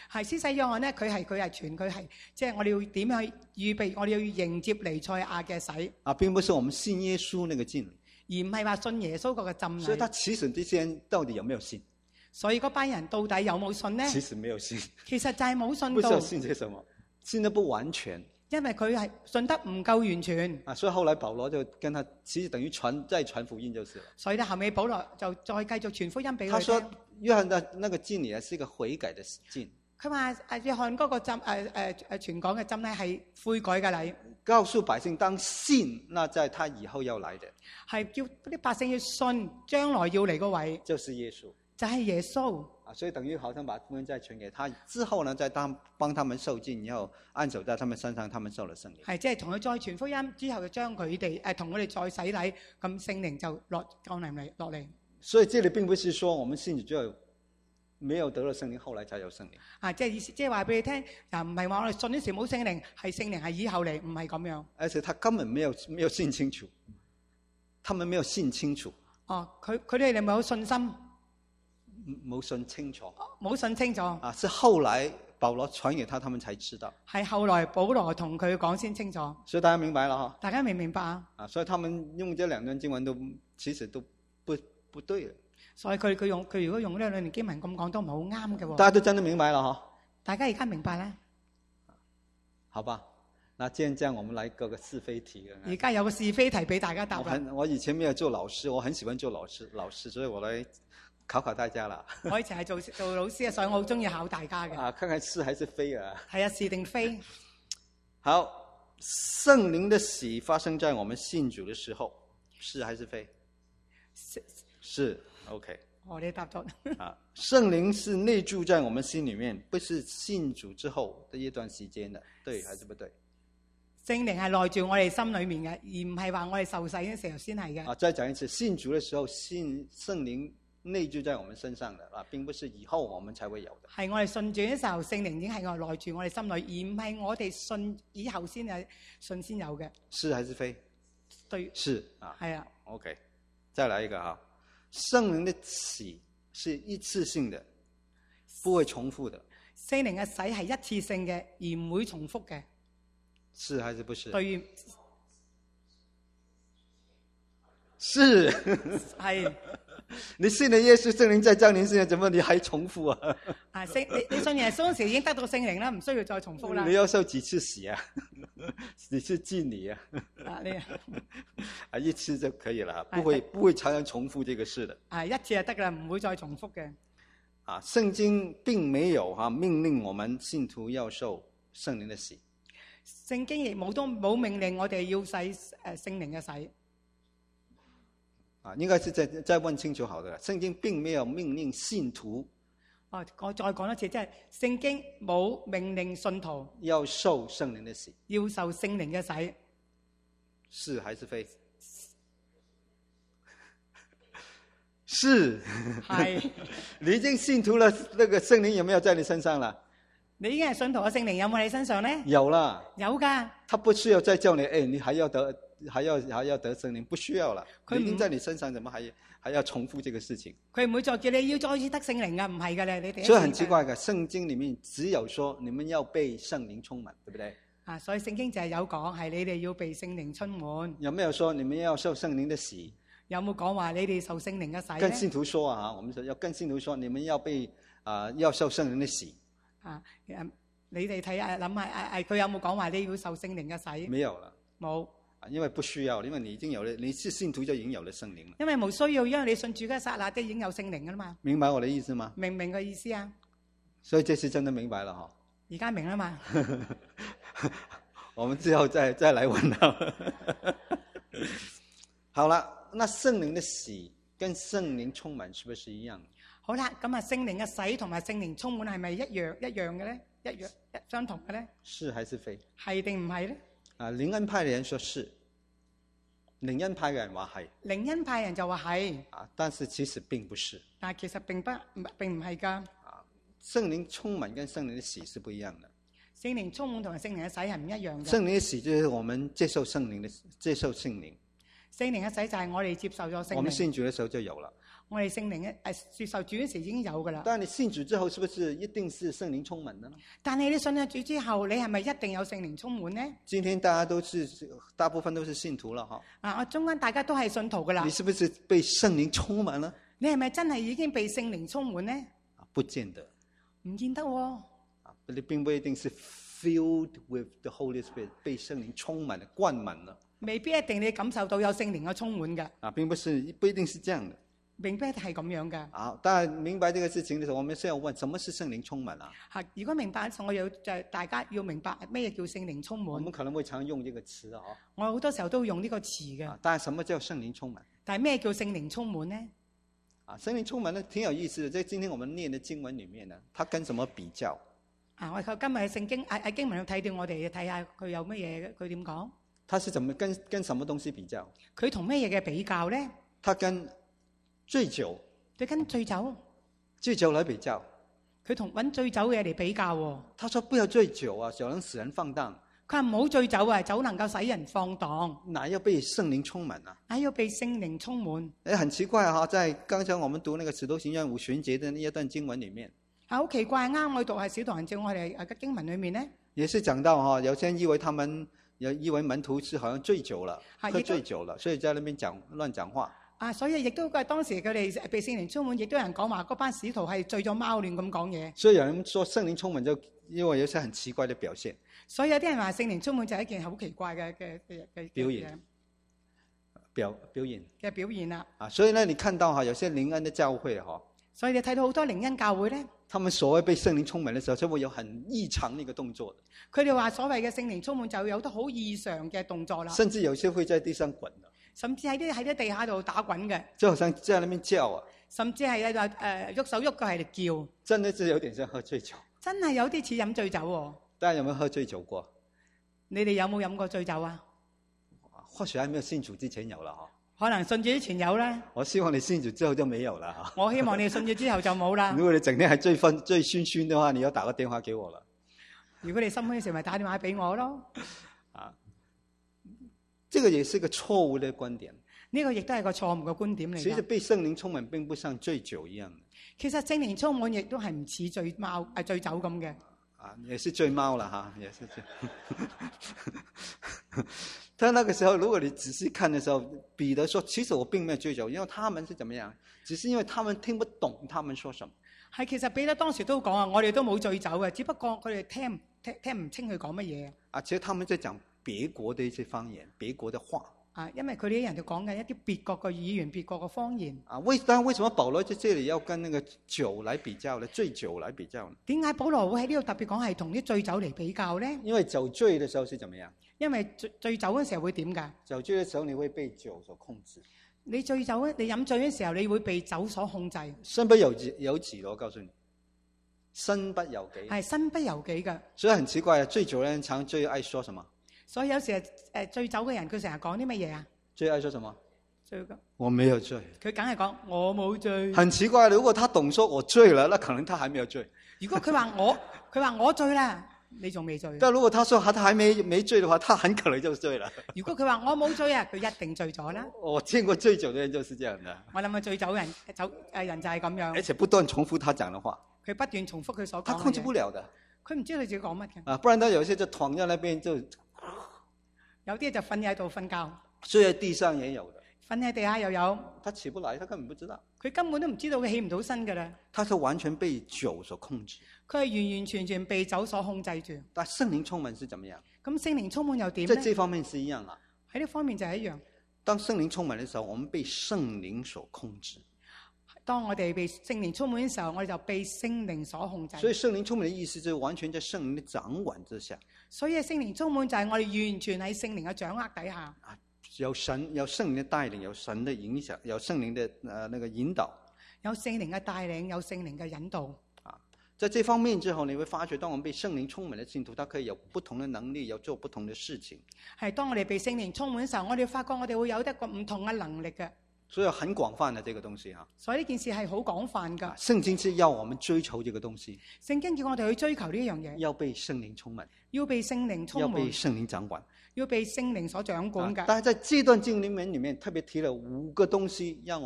Speaker 2: 係施洗約翰咧，佢係傳，佢係即係我哋要點樣去預備，我哋要迎接彌賽亞嘅洗，
Speaker 1: 並不是我們信耶穌那個浸禮，
Speaker 2: 而唔係話信耶穌嗰個浸禮。
Speaker 1: 所以他其實這些人到底有沒有信？
Speaker 2: 所以嗰班人到底有冇信呢？
Speaker 1: 其實沒有信，
Speaker 2: 其實就係冇信
Speaker 1: 不知道
Speaker 2: 到，
Speaker 1: 信些什麼，信得不完全。
Speaker 2: 因為佢係信得唔夠完全。
Speaker 1: 所以後來保羅就跟他，其實等於再傳福音就是了。
Speaker 2: 所以咧後尾保羅就再繼續傳福音俾佢
Speaker 1: 他說
Speaker 2: 聽。
Speaker 1: 約翰的那個浸禮係一個悔改的浸，
Speaker 2: 佢話約翰嗰個浸傳講嘅浸咧係悔改嘅禮，
Speaker 1: 告訴百姓當信那在他以後要來的，
Speaker 2: 係叫啲百姓要信將來要嚟嗰位
Speaker 1: 就是耶穌。
Speaker 2: 就係耶穌。
Speaker 1: 所以等於好像把福音再傳給他之後呢，再幫他們受浸，然後按手在他們身上，他們受了聖靈。
Speaker 2: 係即係同佢再傳福音之後，就將佢哋同我哋再洗禮，咁聖靈就降臨落嚟。
Speaker 1: 所以這裡並不是說我們信主就沒有得了聖靈，後來才有聖靈。
Speaker 2: 即係意思，即係話俾你聽，又唔係話我哋信嗰時冇聖靈，係聖靈係以後嚟，唔係咁樣。
Speaker 1: 而且他根本沒有信清楚，他們沒有信清楚。
Speaker 2: 佢哋有冇信心？
Speaker 1: 冇信清楚。
Speaker 2: 冇信清楚。
Speaker 1: 是後來保羅傳給他們才知道。
Speaker 2: 係後來保羅同佢講先清楚。
Speaker 1: 所以大家明白了哈？
Speaker 2: 大家明唔明白啊？
Speaker 1: 所以他們用這兩段經文都其實都不對了。
Speaker 2: 所以佢如果用呢兩段經文咁講都唔係好啱嘅喎。
Speaker 1: 大家都真的明白了哈？
Speaker 2: 大家而家明白啦？
Speaker 1: 好吧，那既然這樣，我們來個是非題。
Speaker 2: 而家有個是非題俾大家答啦。
Speaker 1: 我以前沒有做老師，我很喜歡做老師，所以我來考大家啦。
Speaker 2: 我以前係做老師啊，所以我好中意考大家嘅。
Speaker 1: 看看是還是非啊？
Speaker 2: 係啊，是定非？
Speaker 1: 好，聖靈的洗發生在我們信主的時候，是還是非？是 OK。
Speaker 2: 你答咗。
Speaker 1: 聖靈是內住在我們心裏面，不是信主之後的一段時間的，對還是不對？
Speaker 2: 聖靈係內住我哋心裏面嘅，而唔係話我哋受洗嘅時候先係嘅。
Speaker 1: 再講一次，信主的時候，聖靈內住在我們身上的並不是以後我們才會有的。
Speaker 2: 係我哋信主嘅時候，聖靈已經係我內住我哋心裏，而唔係我哋信以後先有信先有嘅。
Speaker 1: 是還是非？
Speaker 2: 對，
Speaker 1: 是
Speaker 2: 係啊。
Speaker 1: OK， 再來一個哈，聖靈的洗是一次性的，不會重複的。
Speaker 2: 聖靈嘅洗係一次性嘅，而唔會重複嘅。
Speaker 1: 是還是不是？
Speaker 2: 對，
Speaker 1: 是。
Speaker 2: 係。
Speaker 1: 你信了耶穌，聖靈再降臨，現在怎麼你還重複啊？
Speaker 2: 你信耶穌嗰時已經得到聖靈啦，唔需要再重複啦。
Speaker 1: 你要受幾次洗啊？幾次浸禮啊？一次就可以了，不會常常重複這個事的。
Speaker 2: 一次就得啦，唔會再重複嘅。
Speaker 1: 聖經並沒有命令我們信徒要受聖靈的洗。
Speaker 2: 聖經亦冇命令我哋要洗聖靈嘅洗。
Speaker 1: 應該是再問清楚好的，聖經並沒有命令信徒。
Speaker 2: 我再講一次，即係聖經冇命令信徒
Speaker 1: 要受聖靈的洗，
Speaker 2: 要受聖靈嘅洗，
Speaker 1: 是還是非？是。
Speaker 2: 係。
Speaker 1: 你已經信徒了，那個聖靈有沒有在你身上了？
Speaker 2: 你已經係信徒嘅聖靈有冇喺你身上呢？
Speaker 1: 有啦。
Speaker 2: 有噶。
Speaker 1: 他不需要再叫你，你還要得聖靈，不需要了。佢已經在你身上，怎麼還要重複這個事情？
Speaker 2: 佢唔會再叫你要再次得聖靈噶，唔係噶咧，你哋。
Speaker 1: 所以很奇怪嘅，聖經裏面只有說你們要被聖靈充滿，對不對？
Speaker 2: 所以聖經就係有講，係你哋要被聖靈充滿。
Speaker 1: 有沒有說你們要受聖靈的洗？
Speaker 2: 有冇講話你哋受聖靈嘅洗咧？
Speaker 1: 跟信徒說我們說要跟信徒說，你們要被要受聖靈的洗。
Speaker 2: 你哋睇下諗下，佢有冇講話你要受聖靈嘅洗？
Speaker 1: 沒有了。
Speaker 2: 冇。
Speaker 1: 因為不需要，因為你已經有了，你是信徒就已經有了聖靈了。
Speaker 2: 因為冇需要，因為你信主嘅剎那都已經有聖靈噶啦嘛。
Speaker 1: 明白我的意思嗎？
Speaker 2: 明唔明個意思啊？
Speaker 1: 所以這次真的明白了哈。
Speaker 2: 而家明啦嘛。
Speaker 1: 我們之後再來問他。好了，那聖靈的洗跟聖靈充滿是不是一樣？
Speaker 2: 好啦，咁聖靈嘅洗同埋聖靈充滿係咪一樣嘅咧？一樣相同嘅咧？
Speaker 1: 是還是非？
Speaker 2: 係定唔係咧？
Speaker 1: 靈恩派的人說是，靈恩派嘅人話係。
Speaker 2: 靈恩派人就話係。
Speaker 1: 但是其實並不是。
Speaker 2: 但係其實並唔係㗎。
Speaker 1: 聖靈充滿跟聖靈的洗是不一樣的。
Speaker 2: 聖靈充滿同埋聖靈嘅洗係唔一樣嘅。
Speaker 1: 聖靈嘅洗就是我們接受聖靈。聖靈嘅洗就係我哋接受咗聖靈。
Speaker 2: 聖靈嘅洗就係我哋接受咗聖靈。
Speaker 1: 我們信主嘅時候就有了。
Speaker 2: 我哋聖靈接受主嗰時已經有噶啦。
Speaker 1: 但你信主之後，是不是一定是聖靈充滿的呢？
Speaker 2: 但係你信咗主之後，你係咪一定有聖靈充滿呢？
Speaker 1: 今天大部分都是信徒了哈。
Speaker 2: 我中間大家都係信徒噶啦。
Speaker 1: 你是不是被聖靈充滿了？
Speaker 2: 你係咪真係已經被聖靈充滿呢？
Speaker 1: 不見得。
Speaker 2: 唔見得喎。
Speaker 1: 你並不一定是 filled with the Holy Spirit， 被聖靈充滿了、灌滿了。
Speaker 2: 未必一定你感受到有聖靈嘅充滿嘅。
Speaker 1: 並不一定是這樣的。
Speaker 2: 並不一定係咁樣嘅。
Speaker 1: 好，當然明白這個事情的時候，我們先要問：什麼是聖靈充滿啊？
Speaker 2: 如果明白，大家要明白咩叫聖靈充滿。
Speaker 1: 我們可能會常用這個詞啊。
Speaker 2: 我好多時候都用呢個詞嘅。
Speaker 1: 但係什麼叫聖靈充滿？
Speaker 2: 但係咩叫聖靈充滿呢？
Speaker 1: 聖靈充滿呢，挺有意思的。在今天我們念的經文裡面呢，它跟什麼比較？
Speaker 2: 我今日聖經經文要睇到我哋睇下佢有乜嘢，佢點講？
Speaker 1: 它是怎麼跟什麼東西比較？
Speaker 2: 佢同咩嘢嘅比較呢？
Speaker 1: 它跟醉酒，
Speaker 2: 佢跟醉酒
Speaker 1: 來比較。
Speaker 2: 佢同揾醉酒嘅嚟比較喎。
Speaker 1: 他說：不要醉酒啊，酒能使人放蕩。
Speaker 2: 佢話唔好醉酒啊，酒能夠使人放蕩。
Speaker 1: 哪要被聖靈充滿啊？
Speaker 2: 要被聖靈充滿。
Speaker 1: 很奇怪哈，在剛才我們讀那個《使徒行傳》五旬節的那一段經文裡面，
Speaker 2: 好奇怪，啱我讀係《使徒行傳》我哋嘅經文裡面呢，
Speaker 1: 也是講到哈，有些人以為門徒是好像醉酒了，喝醉酒了，所以在那邊亂講話。
Speaker 2: 所以亦都當時佢哋被聖靈充滿，亦都有人講話嗰班使徒係醉咗貓亂咁講嘢。
Speaker 1: 所以有人說聖靈充滿就因為有些很奇怪的表現。
Speaker 2: 所以有啲人話聖靈充滿就係一件好奇怪嘅表現。嘅表現啦。
Speaker 1: 所以呢，你看到有些靈恩的教會
Speaker 2: 所以你睇到好多靈恩教會咧，
Speaker 1: 他們所謂被聖靈充滿的時候，就會有很異常的一個動作。
Speaker 2: 佢哋話所謂嘅聖靈充滿就有得好異常嘅動作啦。
Speaker 1: 甚至有些會在地上滾。
Speaker 2: 甚至喺啲地下度打滾嘅，
Speaker 1: 就好像在那邊叫啊。
Speaker 2: 甚至係喐手喐腳喺度叫。
Speaker 1: 真的是有點像喝醉酒。
Speaker 2: 真係有啲似飲醉酒喎。
Speaker 1: 大家有冇喝醉酒過？
Speaker 2: 你哋有冇飲過醉酒啊？
Speaker 1: 或許還沒有信主之前有啦，
Speaker 2: 可能信主之前有咧。
Speaker 1: 我希望你信主之後就沒有啦。
Speaker 2: 我希望你信主之後就冇啦。
Speaker 1: 如果你整天係醉醺醺的話，你要打個電話給我啦。
Speaker 2: 如果你心虛時，咪打電話俾我咯。
Speaker 1: 這個也是個錯誤的觀點。
Speaker 2: 呢個亦都係個錯誤嘅觀點嚟。
Speaker 1: 其實被聖靈充滿並不像醉酒一樣。
Speaker 2: 其實聖靈充滿亦都係唔似醉酒咁嘅。
Speaker 1: 也是醉貓啦，哈，也是醉。但那個時候，如果你仔細看的時候，彼得說：其實我並沒有醉酒，因為他們是怎麼樣？只是因為他們聽不懂他們說什麼。
Speaker 2: 係，其實彼得當時都講啊，我哋都冇醉酒嘅，只不過佢哋聽唔清佢講乜嘢。
Speaker 1: 其實他們在講別國的一些方言，別國的話。
Speaker 2: 因為佢哋啲人就講緊一啲別國嘅語言、別國嘅方言。
Speaker 1: 但為什麼保羅在這裡要跟那個酒來比較呢？醉酒來比較呢？點
Speaker 2: 解保羅會喺呢度特別講係同啲醉酒嚟比較呢？
Speaker 1: 因為酒醉嘅時候是怎麼樣？
Speaker 2: 因為醉酒嘅時候會點㗎？
Speaker 1: 酒醉嘅時候你會被酒所控制。
Speaker 2: 你醉酒，你飲醉嘅時候，你會被酒所控制。
Speaker 1: 身不由己，我告訴你，身不由己。
Speaker 2: 係身不由己嘅。
Speaker 1: 所以很奇怪啊，醉酒嘅人常最愛說什麼？
Speaker 2: 所以有時醉酒嘅人，佢成日講啲乜嘢啊？
Speaker 1: 最愛說什麼？
Speaker 2: 醉嘅。
Speaker 1: 我沒有醉。
Speaker 2: 佢梗係講我冇醉。
Speaker 1: 很奇怪，如果他懂說我醉了，那可能他還沒有醉。
Speaker 2: 如果佢話我醉啦，你仲未醉。
Speaker 1: 但如果他說他還沒醉的話，他很可能就醉了。
Speaker 2: 如果佢話我冇醉啊，佢一定醉咗啦。
Speaker 1: 我見過醉酒的人就是這樣的。
Speaker 2: 我諗醉酒人就係咁樣。
Speaker 1: 而且不斷重複他講的話。
Speaker 2: 佢不斷重複佢所講嘅嘢。
Speaker 1: 他控制不了的。
Speaker 2: 佢唔知道自己講乜嘅。
Speaker 1: 不然他有些就躺在那邊就。
Speaker 2: 有啲就瞓喺度瞓覺。
Speaker 1: 睡在地上也有的。
Speaker 2: 瞓喺地下又有。
Speaker 1: 他起不來，他根本不知道。
Speaker 2: 佢根本都唔知道佢起唔到身㗎啦。
Speaker 1: 他是完全被酒所控制。
Speaker 2: 佢係完完全全被酒所控制住。
Speaker 1: 但聖靈充滿是怎麼樣？
Speaker 2: 咁聖靈充滿又點咧？
Speaker 1: 在這方面是一樣啊。
Speaker 2: 喺呢方面就係一樣。
Speaker 1: 當聖靈充滿的時候，我們被聖靈所控制。
Speaker 2: 當我哋被聖靈充滿嘅時候，我哋就被聖靈所控制。
Speaker 1: 所以聖靈充滿的意思就是完全在聖靈的掌管之下。
Speaker 2: 所以聖靈充滿就係我哋完全喺聖靈嘅掌握底下。
Speaker 1: 有聖靈的帶領，有神的影響，有聖靈的那個引導。
Speaker 2: 有聖靈嘅帶領，有聖靈嘅引導。
Speaker 1: 在這方面之後，你會發覺，當我們被聖靈充滿的信徒，他可以有不同的能力，有做不同的事情。
Speaker 2: 係當我哋被聖靈充滿嘅時候，我哋發覺我哋會有一個唔同嘅能力嘅。
Speaker 1: 所以很廣泛的這個東西哈。
Speaker 2: 所以呢件事係好廣泛噶。
Speaker 1: 聖經是要我們追求這個東西。
Speaker 2: 聖經叫我哋去追求呢樣嘢。
Speaker 1: 要被聖靈充滿。
Speaker 2: 要被聖靈充滿。
Speaker 1: 要被聖靈掌管。
Speaker 2: 要被聖靈所掌管噶。
Speaker 1: 但係在這段經文裡面特別提了5個東西，讓我們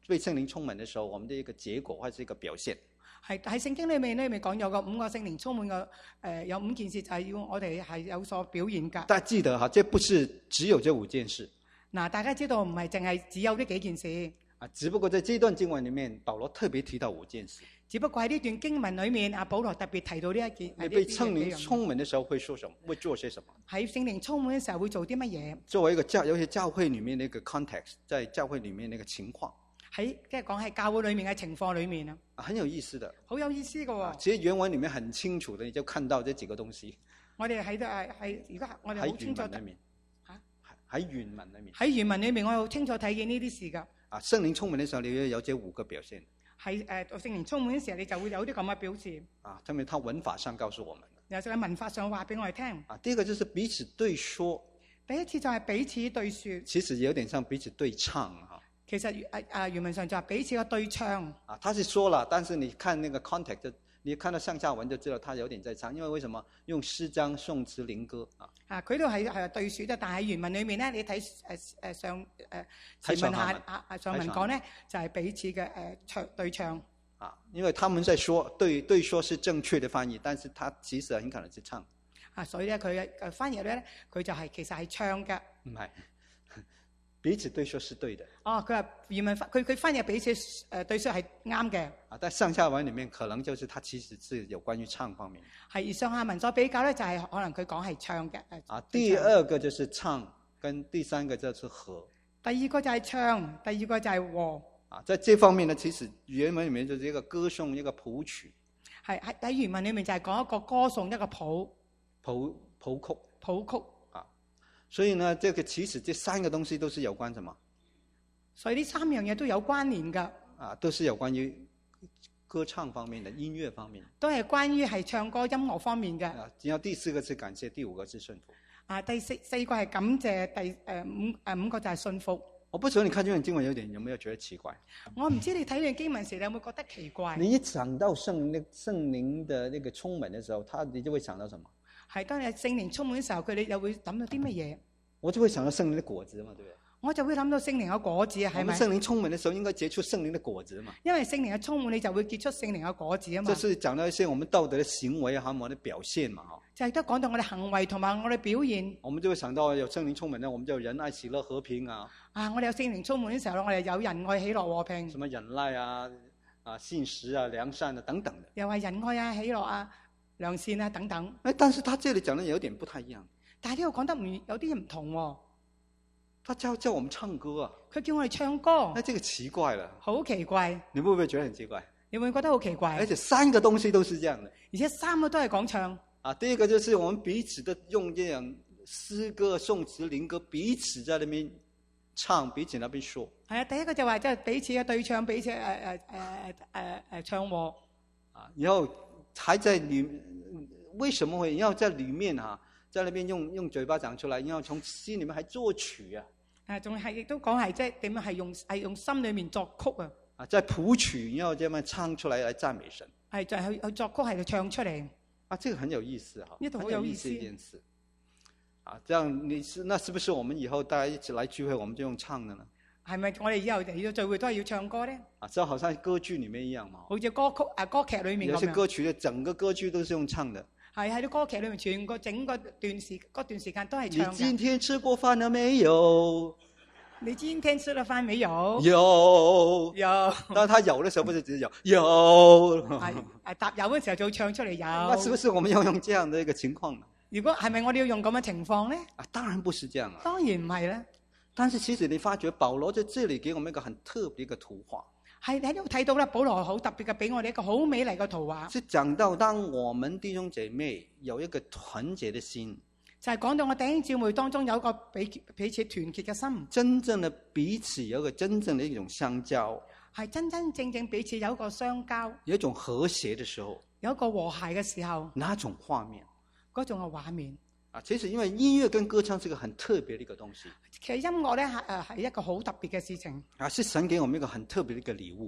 Speaker 1: 被聖靈充滿的時候，我們的一個結果或者一個表現。
Speaker 2: 係喺聖經裏面咧，咪講有個5個聖靈充滿嘅有5件事，就係要我哋係有所表現㗎。
Speaker 1: 大家記得哈，這不是只有這5件事。
Speaker 2: 嗱，大家知道唔係淨係只有呢幾件事。
Speaker 1: 只不過在這段經文裏面，保羅特別提到5件事。
Speaker 2: 只不過喺呢段經文裏面，阿保羅特別提到呢一件。
Speaker 1: 你被聖靈充滿的時候會說什麼？會做些什麼？
Speaker 2: 喺聖靈充滿嘅時候會做啲乜嘢？
Speaker 1: 作為一個有些教會裏面的一個 context，在教會裏面那個情況。
Speaker 2: 喺即係講喺教會裏面嘅情況裏面啊，
Speaker 1: 很有意思的。
Speaker 2: 好有意思嘅喎。
Speaker 1: 其實原文裏面很清楚的，你就看到這幾個東西。
Speaker 2: 我哋喺度而家我哋好清楚。
Speaker 1: 喺原文裏面。喺原文裏面。
Speaker 2: 喺原文裏面，我好清楚睇見呢啲事㗎。
Speaker 1: 聖靈充滿的時候，你要有這5個表現。
Speaker 2: 喺聖靈充滿嘅時候，你就會有啲咁嘅表示。
Speaker 1: 因為他文法上告訴我們。
Speaker 2: 有時喺文法上話俾我哋聽。
Speaker 1: 第一個就是彼此對說。
Speaker 2: 第一次就係彼此對説。
Speaker 1: 其實有點像彼此對唱哈。
Speaker 2: 其實原文上就係彼此嘅對唱。
Speaker 1: 他是說了，但是你看那個 context， 你看到上下文就知道他有點在唱，因為為什麼用詩章、頌詞、靈歌
Speaker 2: 佢都係對説嘅，但係原文裏面咧，你睇上文下上文講咧，就係彼此嘅對唱。
Speaker 1: 因為他們在說對說是正確的翻譯，但是他其實很可能是唱。
Speaker 2: 所以咧佢嘅翻譯咧，佢就係其實係唱嘅。
Speaker 1: 唔係。彼此對說是對的。
Speaker 2: 佢話原文佢翻譯彼此對說係啱嘅。
Speaker 1: 但上下文裡面可能就是他其實是有關於唱方面。
Speaker 2: 係而上下文所比較咧，就係可能佢講係唱嘅。
Speaker 1: 第二個就是唱，跟第三個就是和。
Speaker 2: 第二個就係唱，第二個就係和。
Speaker 1: 在這方面呢，其實原文裡面就是一個歌頌，一個譜曲。係
Speaker 2: 喺原文裡面就係講一個歌頌，一個譜曲。
Speaker 1: 所以呢，這個其實這3個東西都是有關什麼？
Speaker 2: 所以呢3樣嘢都有關聯㗎。
Speaker 1: 都是有關於歌唱方面的、音樂方面。
Speaker 2: 都係關於係唱歌音樂方面嘅。
Speaker 1: 然後第4個是感謝，第5個是順服。
Speaker 2: 第四個係感謝，五個就係順服。
Speaker 1: 我不知道你看這段經文有沒有覺得奇怪？
Speaker 2: 我唔知你睇呢段經文時，你有冇覺得奇怪？
Speaker 1: 你一想到聖靈的那個充滿的時候，你就會想到什麼？
Speaker 2: 係當你聖靈充滿嘅時候，佢哋又會諗到啲乜嘢？
Speaker 1: 我就會想到聖靈的果子嘛，對不對？
Speaker 2: 我就會諗到聖靈嘅果子，係咪？
Speaker 1: 聖靈充滿的時候，應該結出聖靈的果子嘛。
Speaker 2: 因為聖靈嘅充滿，你就會結出聖靈嘅果子啊嘛。
Speaker 1: 這是講到一些我們道德的行為和我們的表現嘛，
Speaker 2: 就係都講到我哋行為同埋我哋表現。
Speaker 1: 我們就會想到有聖靈充滿呢，我們就有仁愛、喜樂、和平啊。
Speaker 2: 我哋有聖靈充滿嘅時候，我哋有仁愛、喜樂、和平。
Speaker 1: 什麼忍耐啊、信實啊、良善啊等等的。
Speaker 2: 又係仁愛啊、喜樂啊、良善啊等等。
Speaker 1: 但是他這裡講的有點不太一樣。
Speaker 2: 但係呢個講得有啲唔同喎。
Speaker 1: 他叫我們唱歌啊！
Speaker 2: 佢叫我哋唱歌。
Speaker 1: 這個奇怪了。
Speaker 2: 好奇怪。
Speaker 1: 你會不會覺得很奇怪？
Speaker 2: 你會唔會覺得好奇怪？
Speaker 1: 而且3個東西都是這樣的。
Speaker 2: 而且3個都係講唱。
Speaker 1: 第一個就是我們彼此的用這樣詩歌、頌詞、靈歌，彼此在那邊唱，彼此那邊說。
Speaker 2: 第一個就話即係彼此嘅對唱，彼此唱和。
Speaker 1: 然後還在裏，為什麼會要在裏面在那邊用嘴巴講出來，然後從心裏面還作曲啊！
Speaker 2: 仲係亦都講係即係點樣係用心裏面作曲啊！
Speaker 1: 在譜曲，然後這樣唱出來來讚美神。
Speaker 2: 係就係去作曲，係去唱出嚟。
Speaker 1: 這個很有意思哈！
Speaker 2: 呢度好有意思
Speaker 1: 一件事。這樣那是不是我們以後大家一起來聚會，我們就用唱的呢？係
Speaker 2: 咪我哋以後嚟到聚會都係要唱歌咧？
Speaker 1: 就好像歌劇裏面一樣嘛。
Speaker 2: 好似歌劇裏面咁樣。
Speaker 1: 有些歌曲整個歌劇都是用唱的。係
Speaker 2: 喺啲歌劇裏面，整個段時間都係唱嘅。
Speaker 1: 你今天吃過飯了沒有？
Speaker 2: 你今天吃了飯沒有？
Speaker 1: 有。但係他有的時候不是只有有。
Speaker 2: 答有嘅時候就唱出嚟有。
Speaker 1: 那是不是我們要用這樣的一個情況呢？
Speaker 2: 如果係咪我哋要用咁嘅情況咧？
Speaker 1: 當然不是這樣啊。
Speaker 2: 當然唔係啦。
Speaker 1: 但是其實你發覺保羅在這裡給我們一個很特別嘅圖畫。
Speaker 2: 係喺度睇到咧，保羅好特別嘅，俾我哋一個好美麗嘅圖畫。
Speaker 1: 是講到當我們弟兄姐妹有一個團結的心，
Speaker 2: 就係講到我弟兄姊妹當中有一個彼此團結嘅心，
Speaker 1: 真正的彼此有一個真正的一種相交，
Speaker 2: 係真真正正彼此有一個相交，
Speaker 1: 有一種和諧的時候，
Speaker 2: 有一個和諧嘅時候，
Speaker 1: 那種畫面，
Speaker 2: 嗰種嘅畫面。
Speaker 1: 其實因為音樂跟歌唱是一個很特別的一個東西。
Speaker 2: 其實音樂咧係一個好特別嘅事情。
Speaker 1: 是神給我們一個很特別的一個禮物。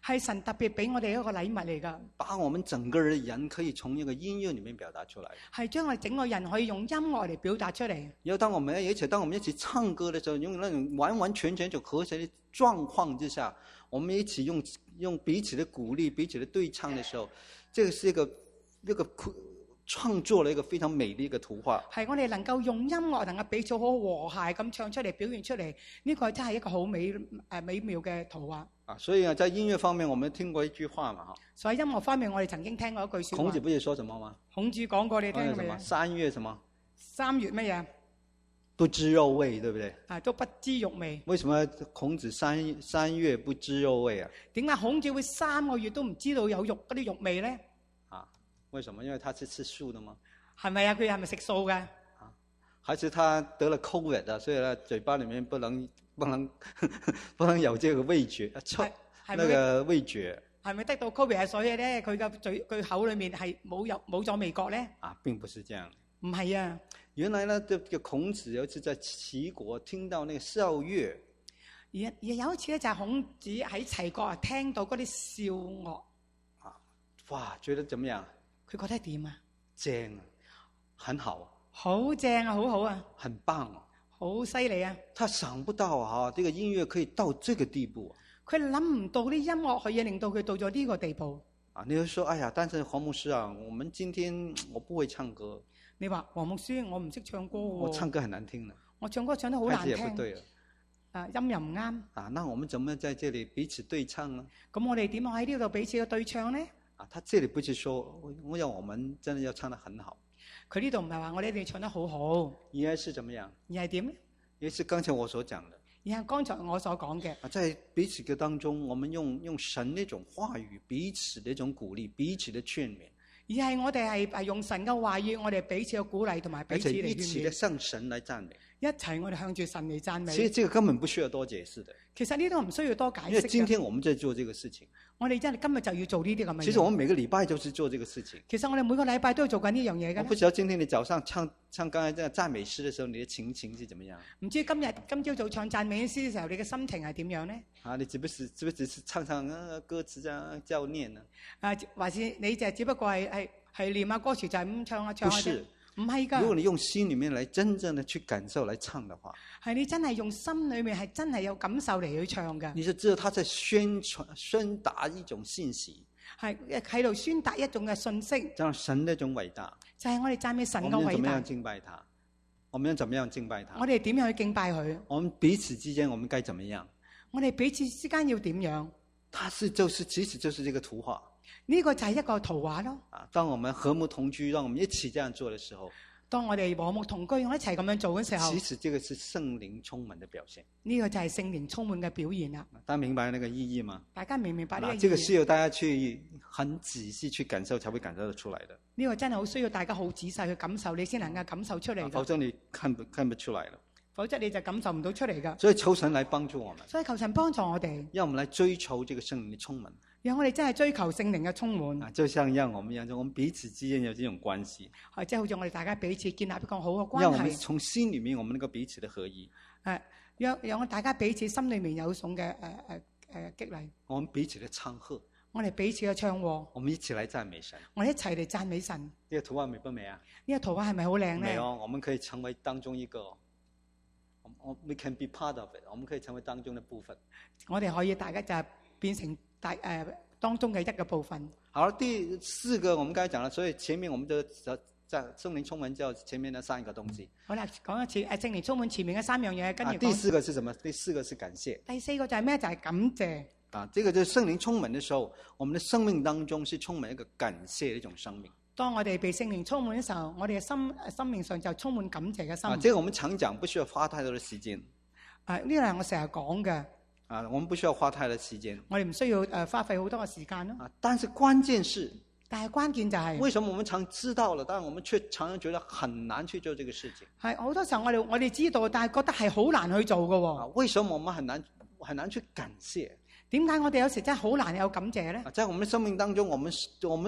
Speaker 2: 係神特別俾我哋一個禮物嚟㗎，
Speaker 1: 把我們整個人可以從一個音樂裡面表達出來。
Speaker 2: 係將我哋整個人可以用音樂嚟表達出嚟。
Speaker 1: 然後當我們一起唱歌的時候，用那種完完全全就和諧的狀況之下，我們一起用彼此的鼓勵、彼此的對唱的時候，這個是一個創作了一個非常美麗的一個圖畫。
Speaker 2: 係我哋能夠用音樂能夠彼此好和諧咁唱出嚟、表現出嚟，呢個真係一個好美妙嘅圖畫。
Speaker 1: 啊，所以啊，在音樂方面，我們聽過一句話嘛，哈。
Speaker 2: 所以音樂方面，我哋曾經聽過一句説話。
Speaker 1: 孔子不是說什麼嗎？
Speaker 2: 孔子講過，你聽過未啊？
Speaker 1: 三月什麼？
Speaker 2: 三月乜嘢？
Speaker 1: 不知肉味，對不對？
Speaker 2: 啊，都不知肉味。
Speaker 1: 為什麼孔子三月不知肉味啊？
Speaker 2: 點解孔子會3個月都唔知道有肉嗰啲肉味咧？
Speaker 1: 啊，為什麼？因為他是吃素的嗎？
Speaker 2: 係咪啊？佢係咪食素嘅？
Speaker 1: 啊，還是他得了 COVID 啊，所以呢嘴巴裡面不能有這個味覺，臭那個味覺。
Speaker 2: 係咪得到 COVID 啊？所以咧，佢口裡面係冇咗味覺咧？
Speaker 1: 啊，並不是這樣。
Speaker 2: 唔係啊。
Speaker 1: 原來呢，這個孔子有一次在齊國聽到那個笑樂，
Speaker 2: 而有一次咧，就係孔子喺齊國啊聽到嗰啲笑樂，
Speaker 1: 啊，哇，覺得怎麼樣？
Speaker 2: 佢覺得點啊？
Speaker 1: 正啊，很好，
Speaker 2: 好正啊，好好啊，
Speaker 1: 很棒啊，
Speaker 2: 好犀利啊！
Speaker 1: 他想不到啊，這個音樂可以到這個地步。
Speaker 2: 佢諗唔到啲音樂可以令到佢到咗呢個地步。
Speaker 1: 啊，你就說，哎呀，但是黃牧師啊，我們今天我不會唱歌。
Speaker 2: 你話黃牧師，我唔識唱歌喎。
Speaker 1: 我唱歌很難聽的。
Speaker 2: 我唱歌唱得好難聽。
Speaker 1: 也不對了。
Speaker 2: 啊，音又唔啱。
Speaker 1: 啊，那我們怎麼在這裡彼此對唱呢？
Speaker 2: 咁我哋點喺呢度彼此嘅對唱呢？
Speaker 1: 啊，他這裡不是說我要我們真的要唱得很好。
Speaker 2: 佢呢度唔係話我哋一定要唱得好好。
Speaker 1: 而是怎麼樣？
Speaker 2: 而係點呢？
Speaker 1: 而是剛才我所講的。
Speaker 2: 而係剛才我所講嘅。
Speaker 1: 啊，在彼此嘅當中，我們用神那種話語，彼此的一種鼓勵，彼此的勸勉。
Speaker 2: 而係我哋係用神嘅話語，我哋彼此嘅鼓勵同埋彼此嚟勸勉，
Speaker 1: 一起的向神來讚美，
Speaker 2: 一齊我哋向住神嚟讚美。
Speaker 1: 其實這個根本不需要多解釋的。
Speaker 2: 其實呢度唔需要多解釋。
Speaker 1: 因為今天我們在做這個事情，
Speaker 2: 我哋真係今日就要做呢啲咁嘅嘢。
Speaker 1: 其實我們每個禮拜就是做這個事情。
Speaker 2: 其實我哋每個禮拜都要做緊呢樣嘢嘅。
Speaker 1: 我不知道今天你早上唱剛才這個讚美詩的時候，你的情是怎麼樣？
Speaker 2: 唔知今朝早唱讚美詩嘅時候，你嘅心情係點樣呢？
Speaker 1: 啊，你只不只是唱歌詞啊，照念呢？
Speaker 2: 啊，還是你就只不過係念下歌詞就係咁唱下唱下啫？唔係㗎。
Speaker 1: 如果你用心裡面來真正的去感受來唱的話，
Speaker 2: 係你真係用心裡面係真係有感受嚟去唱㗎。
Speaker 1: 你就知道他在宣達一種信息，
Speaker 2: 係喺度宣達一種嘅信息，
Speaker 1: 將神那種偉大，
Speaker 2: 就係我哋讚美神嘅偉大。
Speaker 1: 我們怎麼樣敬拜他？我們要怎麼樣敬拜他？
Speaker 2: 我哋點樣去敬拜佢？
Speaker 1: 我們彼此之間我們該怎麼樣？
Speaker 2: 我哋彼此之間要點樣？
Speaker 1: 其實就是這個圖畫。
Speaker 2: 呢個就係一個圖畫咯。
Speaker 1: 啊，當我們和睦同居，讓我們一起這樣做的時候，
Speaker 2: 當我哋和睦同居，我一齊咁樣做嘅時候，
Speaker 1: 其實這個是聖靈充滿的表現。
Speaker 2: 呢個就係聖靈充滿嘅表現啦。
Speaker 1: 大家明白那個意義嗎？
Speaker 2: 大家明唔明白呢個意義？
Speaker 1: 這個是由大家去很仔細去感受，才會感受得出來的。
Speaker 2: 呢個真係好需要大家好仔細去感受，你先能夠感受出嚟。
Speaker 1: 否則你看不出來了。
Speaker 2: 否則你就感受唔到出嚟噶。
Speaker 1: 所以求神來幫助我們。
Speaker 2: 所以求神幫助我哋，
Speaker 1: 讓我們來追求這個聖靈的充滿。
Speaker 2: 讓我哋真係追求聖靈嘅充滿。
Speaker 1: 啊，就像讓我們一樣，我們彼此之間有這種關係。
Speaker 2: 係即係好似我哋大家彼此建立一個好嘅關係。
Speaker 1: 讓我們從心裡面，我們那個彼此的合一。
Speaker 2: 讓我大家彼此心裡面有種嘅激勵。
Speaker 1: 我們彼此的唱和。
Speaker 2: 我哋彼此嘅唱和。
Speaker 1: 我們一起來讚美神。
Speaker 2: 我哋一齊嚟讚美神。
Speaker 1: 呢個圖畫美不美啊？
Speaker 2: 呢個圖畫係咪好靚咧？
Speaker 1: 美哦，我們可以成為當中一個。We can be part of it。我們可以成為當中的部分。我哋可以大家就變成當中嘅一個部分。好，第四個我們剛才講了，所以前面我們就在聖靈充滿就前面的三個東西。好啦，講一次聖靈充滿前面嘅三樣嘢，跟住第四個是什麼？第四個是感謝。第四個就係咩？就係感謝。啊，這個就是聖靈充滿的時候，我們的生命當中是充滿一個感謝的一種生命。當我哋被聖靈充滿嘅時候，我哋嘅生命上就充滿感謝嘅心。啊，這個我們常講，不需要花太多的時間。啊，呢個係我成日講嘅。啊，我們不需要花太多時間。我哋唔需要花費好多嘅時間咯。啊，但是關鍵是，但係關鍵就係，為什麼我們常知道了，但係我們卻常常覺得很難去做這個事情？係好多時候我哋知道，但係覺得係好難去做嘅喎。啊，為什麼我們很難去感謝？點解我哋有時真係好難有感謝咧？在我們的生命當中，我們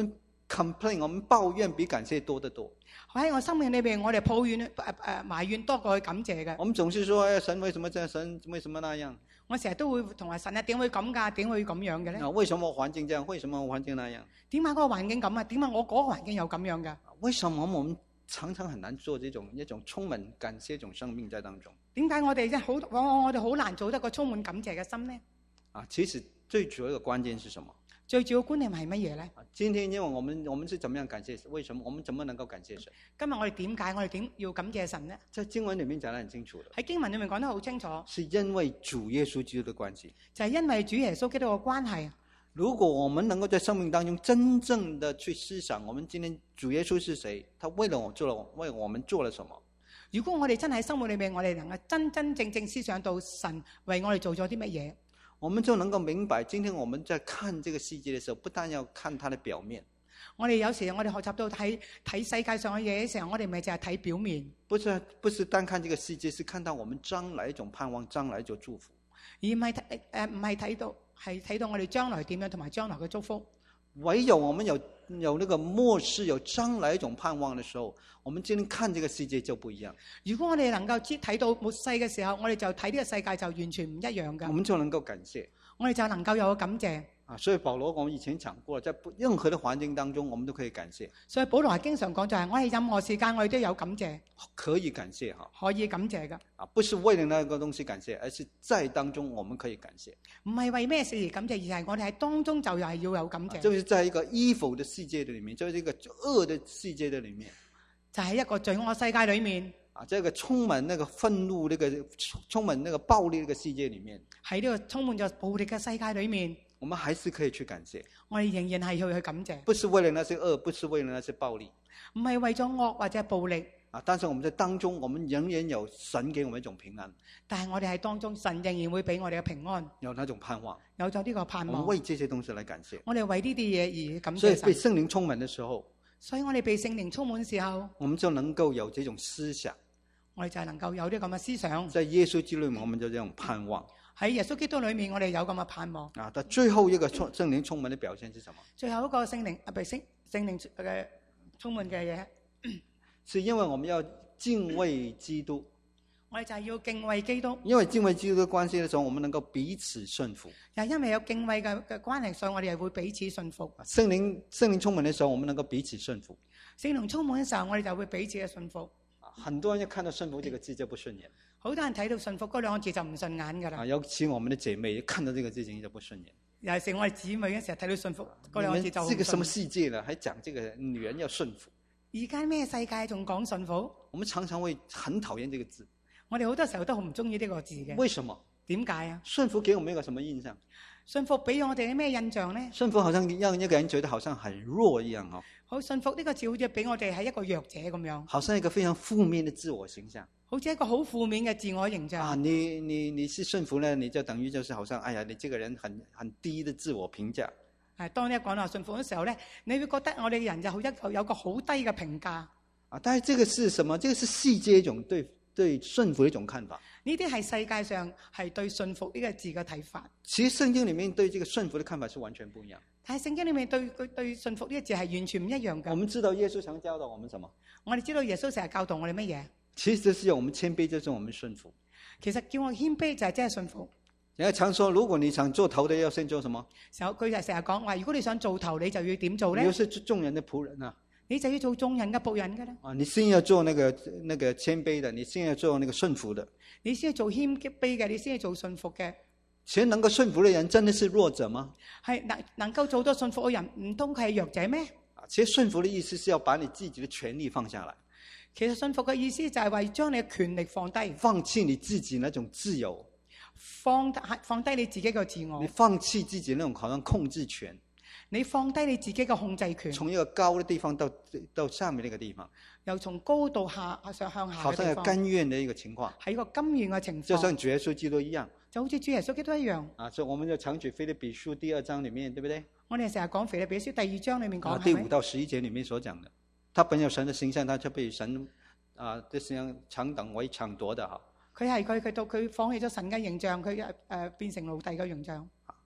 Speaker 1: complain， 我們抱怨比感謝多得多。
Speaker 2: 喺我生命裏邊，我哋抱怨埋怨多過去感謝嘅。
Speaker 1: 我們總是說，哎，神為什麼這樣？神為什麼那樣？
Speaker 2: 我成日都會同話神啊，點會咁㗎？點會咁樣嘅咧？
Speaker 1: 為什麼環境這樣？為什麼環境那樣？
Speaker 2: 點解嗰個環境咁啊？點解我嗰個環境又咁樣㗎？
Speaker 1: 為什麼我們常常很難做一種充滿感謝一種生命在當中？
Speaker 2: 點解我哋往往我哋好難做得個充滿感謝嘅心呢？
Speaker 1: 其實最主要嘅關鍵是什麼？
Speaker 2: 最主要觀念係乜嘢咧？
Speaker 1: 今天因為我們是怎麼樣感謝神？為什麼我們怎麼能夠感謝神？
Speaker 2: 今日我哋點解我哋點要感謝神呢？
Speaker 1: 在經文裏面講得很清楚的。
Speaker 2: 喺經文裏面講得好清楚，
Speaker 1: 是因為主耶穌基督的關係。
Speaker 2: 就係因為主耶穌基督嘅關係。
Speaker 1: 如果我們能夠在生命當中真正的去思想，我們今天主耶穌是誰？他為我們做了什麼？
Speaker 2: 如果我哋真喺生活裏面，我哋能夠真真正正思想到神為我哋做咗啲乜嘢，
Speaker 1: 我們就能夠明白，今天我們在看這個世界的時候，不但要看它的表面。
Speaker 2: 我哋有時我哋學習到睇世界上嘅嘢嘅時候，我哋咪淨係睇表面，
Speaker 1: 不是單看這個世界，是看到我們將來一種盼望，將來一種祝福，
Speaker 2: 而唔係睇到我哋將來點樣，同埋將來嘅祝福。
Speaker 1: 唯有我們有那個末世，有將來一種盼望的時候，我們今天看這個世界就不一樣。
Speaker 2: 如果我哋能夠睇到末世嘅時候，我哋就睇呢個世界就完全唔一樣㗎。
Speaker 1: 我們就能夠感謝，
Speaker 2: 我哋就能夠有個感謝。
Speaker 1: 所以保羅我們以前講過，在任何的環境當中，我們都可以感謝。
Speaker 2: 所以保羅係經常講就係，我哋任何時間我哋都有感謝，
Speaker 1: 可以感謝哈，
Speaker 2: 可以感謝㗎。
Speaker 1: 不是為了那個東西感謝，而是在當中我們可以感謝。
Speaker 2: 唔係為咩事而感謝，而係我哋喺當中就係要有感謝。
Speaker 1: 就是在一個 evil 的世界的裏面，就是一個惡的世界的裏面，
Speaker 2: 就喺一個罪惡世界裏面，
Speaker 1: 這個充滿那個憤怒、充滿那個暴力的世界裏面，
Speaker 2: 喺呢個充滿咗暴力嘅世界裏面，
Speaker 1: 我們還是可以去感謝。
Speaker 2: 我哋仍然係要去感謝，
Speaker 1: 不是為了那些惡，不是為了那些暴力，
Speaker 2: 唔係為咗惡或者暴力。
Speaker 1: 但是我們在當中，我們仍然有神給我們一種平安。
Speaker 2: 但係我哋喺當中，神仍然會俾我哋嘅平安，
Speaker 1: 有那種盼望，
Speaker 2: 有咗呢個盼望。
Speaker 1: 我們為這些東西來感謝。
Speaker 2: 我哋為呢啲嘢而感謝
Speaker 1: 所以被
Speaker 2: 神。
Speaker 1: 聖靈充滿的時候，
Speaker 2: 所以我哋被聖靈充滿嘅時候，
Speaker 1: 我們就能夠有這種思想。
Speaker 2: 我哋就係能夠有啲咁嘅思想。
Speaker 1: 在耶穌基督裏面，我們就這種盼望。
Speaker 2: 喺耶穌基督裏面，我哋有咁嘅盼望。
Speaker 1: 但最後一個聖靈充滿的表現是什麼？
Speaker 2: 最後一個聖靈嘅充滿嘅嘢，
Speaker 1: 是因為我們要敬畏基督。
Speaker 2: 我哋就係要敬畏基督。
Speaker 1: 因為敬畏基督的關係的時候，我們能夠彼此順服。
Speaker 2: 因為有敬畏嘅關係，所以我哋係會彼此順服。
Speaker 1: 聖靈充滿的時候，我們能夠彼此順服。
Speaker 2: 聖靈充滿嘅時候，我哋就會彼此嘅順服。
Speaker 1: 很多人一看到順服這個字就不順眼。
Speaker 2: 好多人睇到順服嗰兩個字就唔順眼㗎啦。
Speaker 1: 尤其我們的姐妹一看到這個字就不順眼。
Speaker 2: 尤其是我哋姊妹嗰時候睇到順服嗰兩個字就唔順眼。
Speaker 1: 這個什麼世界呢？還講這個女人要順服？
Speaker 2: 而家咩世界仲講順服？
Speaker 1: 我們常常會很討厭這個字。
Speaker 2: 我哋好多時候都好唔中意呢個字嘅。
Speaker 1: 為什麼？
Speaker 2: 點解啊？
Speaker 1: 順服給我們一個什麼印象？
Speaker 2: 順服俾我哋啲咩印象呢？
Speaker 1: 順服好像讓一個人覺得好像很弱一樣。
Speaker 2: 好，順服呢個字好似俾我哋係一個弱者咁樣。
Speaker 1: 好像一個非常負面的自我形象。
Speaker 2: 好似一個好負面嘅自我形象。
Speaker 1: 你是順服呢，你就等於就是好像，哎呀，你這個人很低的自我評價。
Speaker 2: 當你一講到順服嘅時候咧，你會覺得我哋嘅人就有個好低嘅評價。
Speaker 1: 但係這個是什麼？這個是世界一種對順服的一種看法。
Speaker 2: 呢啲係世界上係對順服呢個字嘅睇法。
Speaker 1: 其實聖經裏面對這個順服的看法是完全不一樣。
Speaker 2: 但係聖經裏面對順服呢個字係完全唔一樣嘅。
Speaker 1: 我們知道耶穌常教導我們什麼？
Speaker 2: 我哋知道耶穌成日教導我哋乜嘢？
Speaker 1: 其實是要我們謙卑，就是我們順服。
Speaker 2: 其實叫我謙卑就係真係順服。
Speaker 1: 人家常說，如果你想做頭的，要先做什麼？
Speaker 2: 佢就成日講話，如果你想做頭，你就要點做咧？
Speaker 1: 你是眾人的僕人啊！
Speaker 2: 你就要做眾人嘅僕人㗎啦。
Speaker 1: 你先要做那個謙卑的，你先要做那個順服的。
Speaker 2: 你先要做謙卑嘅，你先要做順服嘅。
Speaker 1: 其實能夠順服的人真的是弱者嗎？
Speaker 2: 係能夠做到順服嘅人，唔通佢係弱者咩？
Speaker 1: 其實順服的意思是要把你自己的權利放下來。
Speaker 2: 其實順服嘅意思就係為將你嘅權力放低，
Speaker 1: 放棄你自己那種自由，
Speaker 2: 放低你自己嘅自我，
Speaker 1: 你放棄自己那種好像控制權，
Speaker 2: 你放低你自己嘅控制權，
Speaker 1: 從一個高的地方到下面那個地方，
Speaker 2: 又從高到向下嘅地方，
Speaker 1: 好像有甘願的一個情況，
Speaker 2: 係一個甘願嘅情況，
Speaker 1: 就像主耶穌基督一樣，
Speaker 2: 就好似主耶穌基督一樣。
Speaker 1: 所以我們就常舉腓立比書第2章裏面，對不對？
Speaker 2: 我哋成日講腓立比書第2章裏面講，
Speaker 1: 第5到11節裏面所講的，他本有神的形象，他卻被神的形象強等為搶奪的哈。佢
Speaker 2: 放棄咗神嘅形象，佢變成奴隸嘅形象。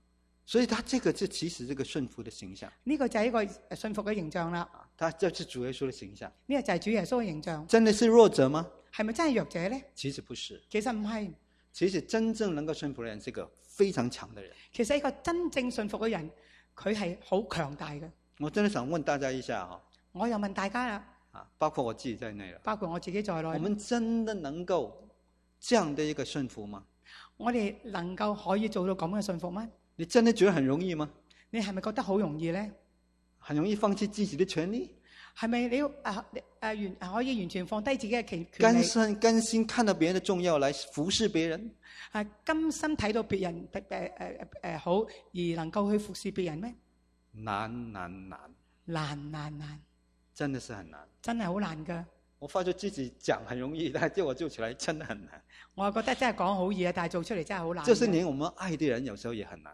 Speaker 1: 所以他這個就其實這個順服的形象。
Speaker 2: 呢個就係一個信服嘅形象啦。
Speaker 1: 他就是主耶穌的形象。
Speaker 2: 呢個就係主耶穌嘅形象。
Speaker 1: 真的是弱者嗎？
Speaker 2: 係咪真係弱者咧？
Speaker 1: 其實不是。
Speaker 2: 其實唔係。
Speaker 1: 其實真正能夠順服的人是一個非常強的人。
Speaker 2: 其實一個真正信服嘅人，佢係好強大嘅。
Speaker 1: 我真的想問大家一下哈。
Speaker 2: 我又問大家啦。
Speaker 1: 包括我自己在內了。
Speaker 2: 包括我自己在內。
Speaker 1: 我們真的能夠這樣的一個順服嗎？
Speaker 2: 我哋能夠可以做到咁嘅信服嗎？
Speaker 1: 你真的覺得很容易嗎？
Speaker 2: 你係咪覺得好容易咧？
Speaker 1: 很容易放棄自己的權利？
Speaker 2: 係咪你可以完全放低自己嘅權利？
Speaker 1: 甘心看到別人的重要來服侍別人？
Speaker 2: 甘心睇到別人好而能夠去服侍別人咩？難，真的是很難，真係好難噶。
Speaker 1: 我發覺自己講很容易，但係叫我做起來真的很難。
Speaker 2: 我覺得真係講好易啊，但係做出嚟真係好難。
Speaker 1: 就是連我們愛的人有時候也很難。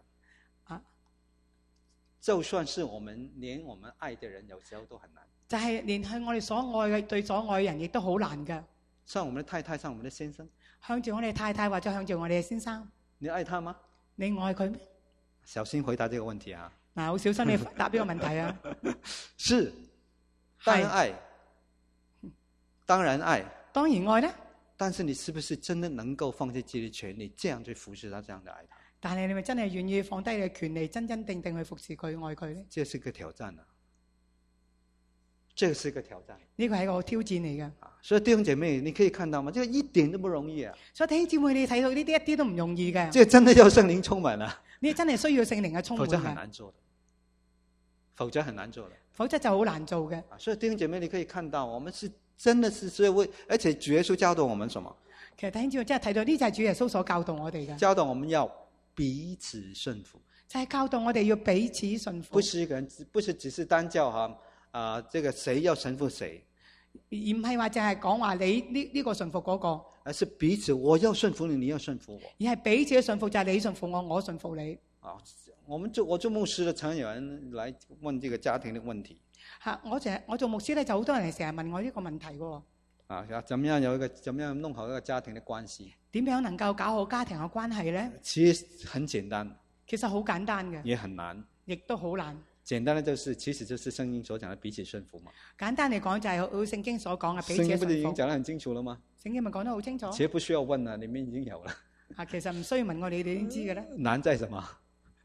Speaker 1: 就算是連我們愛的人有時候都很難。
Speaker 2: 就係連向我哋所愛嘅對所愛嘅人亦都好難噶。
Speaker 1: 像我們的太太，像我們的先生。
Speaker 2: 向住我哋太太或者向住我哋嘅先生。
Speaker 1: 你愛他嗎？
Speaker 2: 你愛佢咩？
Speaker 1: 小心回答這個問題啊！
Speaker 2: 嗱，好小心你答呢個問題啊！
Speaker 1: 是，當然愛，當然愛，
Speaker 2: 當然愛咧。
Speaker 1: 但是你是不是真的能夠放棄自己的權利，這樣去服侍他，這樣的愛他？但係
Speaker 2: 你咪真係願意放低你嘅權利，真真正正去服侍佢、愛佢咧？
Speaker 1: 這是個挑戰啊！這是一個挑戰。
Speaker 2: 呢個係一個挑戰嚟嘅。
Speaker 1: 所以弟兄姐妹，你可以看到嗎？這個一點都不容易啊！
Speaker 2: 所以弟兄姊妹，你睇到呢啲一啲都唔容易嘅。
Speaker 1: 這個真的要聖靈充滿啊！
Speaker 2: 呢真係需要聖靈嘅充滿。
Speaker 1: 否則很難做的。否則很難做的。
Speaker 2: 否則就好難做嘅。
Speaker 1: 所以弟兄姐妹，你可以看到，我們是真的是所以為，而且主耶穌教導我們什麼？其實弟兄姊妹真係睇到呢，就係主耶穌所教導我哋嘅。教導我們要彼此順服。就係教導我哋要彼此順服。不是一個人，不是只是單教哈，這個誰要順服誰，而唔係話淨係講話你呢個順服嗰個，而是彼此，我要順服你，你要順服我。而係彼此嘅順服，就係你順服我，我順服你。啊，我做牧師的常有人來問這個家庭的問題。嚇，我做牧師咧，就好多人成日問我呢個問題嘅。啊，怎麼樣弄好一個家庭的關係？點樣能夠搞好家庭嘅關係咧？其實很簡單。其實好簡單嘅。也很難。亦都好難。簡單的就是，其實就是聖經所講的彼此順服嘛。簡單嚟講就係好聖經所講嘅彼此順服。聖經不是已經講得很清楚了嗎？聖經咪講得好清楚。其實不需要問啦，你們已經有了。啊，其實唔需要問我，你哋已經知嘅咧。難在什麼？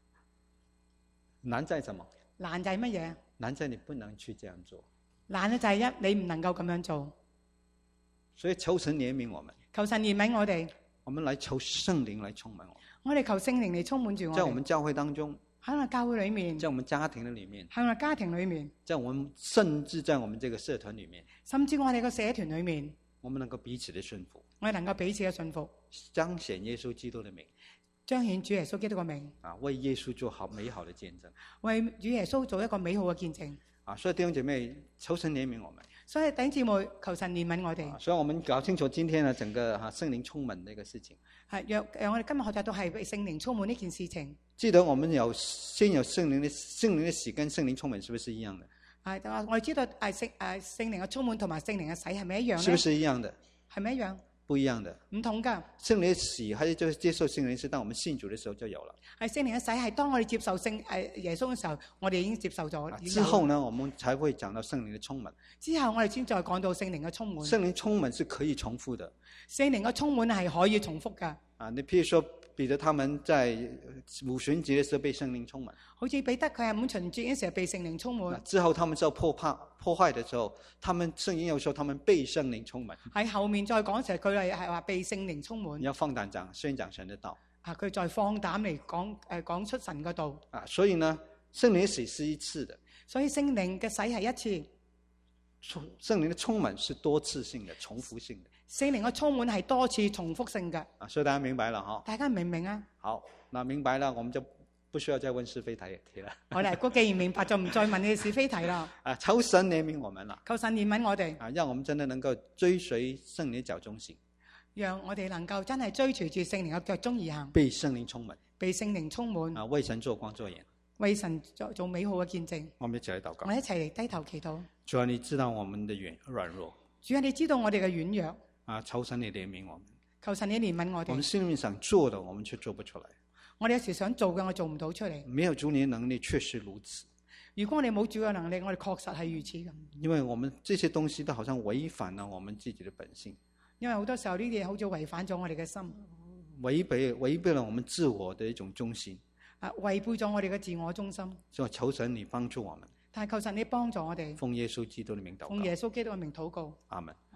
Speaker 1: 難在什麼？難在乜嘢？難在你不能去這樣做。難咧就係你唔能夠咁樣做。所以求神憐憫我們。求神憐憫我哋。我們來求聖靈來充滿我們。我哋求聖靈嚟充滿住我哋。在我們教會當中。喺我教會裏面，在我們家庭的裏面，喺我家庭裏面，在我們甚至在我們這個社團裏面，甚至我哋個社團裏面，我們能夠彼此的順服，我哋能夠彼此嘅順服，彰顯耶穌基督的名，彰顯主耶穌基督嘅名，啊，為耶穌做好美好的見證，為主耶穌做一個美好嘅見證，啊，所以弟兄姐妹，求神憐憫我們。所以弟兄姊妹，求神憐憫我哋。所以我們搞清楚今天呢整個聖靈充滿的一個事情。係讓我哋今日學習到係被聖靈充滿呢件事情。記得我們先有聖靈的洗跟聖靈充滿，是不是一樣的？我哋知道聖靈嘅充滿同埋聖靈嘅洗係咪一樣呢？是不是一樣的？係咪一樣？不一樣的。唔同噶。聖靈嘅洗，還是就是接受聖靈，是當我們信主嘅時候就有了。係聖靈嘅洗，係當我哋接受耶穌嘅時候，我哋已經接受咗。之後呢，我們才會講到聖靈嘅充滿。之後我哋先再講到聖靈嘅充滿。聖靈充滿是可以重複的。聖靈嘅充滿係可以重複噶。啊，你譬如說彼得他們在五旬節嘅時候被聖靈充滿。好似彼得佢係五旬節嘅時候被聖靈充滿。之後他們受破壞嘅時候，聖經有說他們被聖靈充滿。喺後面再講時，佢係話被聖靈充滿。你要放膽宣講神的道。啊，佢再放膽嚟講出神嘅道。啊，所以呢，聖靈嘅洗是一次的。所以聖靈嘅洗係一次。聖靈嘅充滿是多次性嘅、重複性嘅。聖靈嘅充滿係多次重複性嘅。啊，所以大家明白了哈？大家明唔明啊？好，那明白了，我們就不需要再問是非題啦。好啦，既然明白就唔再問你是非題啦。啊，求神憐憫我們啦。求神憐憫我哋。啊，讓我們真的能夠追隨聖靈的腳蹤行。讓我哋能夠真係追隨住聖靈嘅腳蹤而行。被聖靈充滿。被聖靈充滿。啊，為神做光做鹽。為神做美好嘅見證。我們一齊嚟禱告。我哋一齊嚟低頭祈禱。主啊，你知道我們的軟弱。主啊，你知道我哋嘅軟弱。啊，求神你憐憫我們。求神你憐憫我哋。我們心裏面想做的，我們卻做不出來。
Speaker 2: 我哋有時想做嘅，我做唔到出嚟。
Speaker 1: 没有主你的能力，确实如此。
Speaker 2: 如果我哋冇主嘅能力，我哋確實係如此咁。
Speaker 1: 因为我们这些东西都好像违反了我们自己的本性，
Speaker 2: 因為好多時候呢啲嘢好似違反咗我哋嘅心，
Speaker 1: 违背了我们自我的一种中心。
Speaker 2: 違背咗我哋嘅自我中心。
Speaker 1: 所以求神你帮助我们，
Speaker 2: 但係求神你幫助我哋，
Speaker 1: 奉耶稣基督的名祷告，
Speaker 2: 奉耶穌基督嘅名禱告。
Speaker 1: 阿門。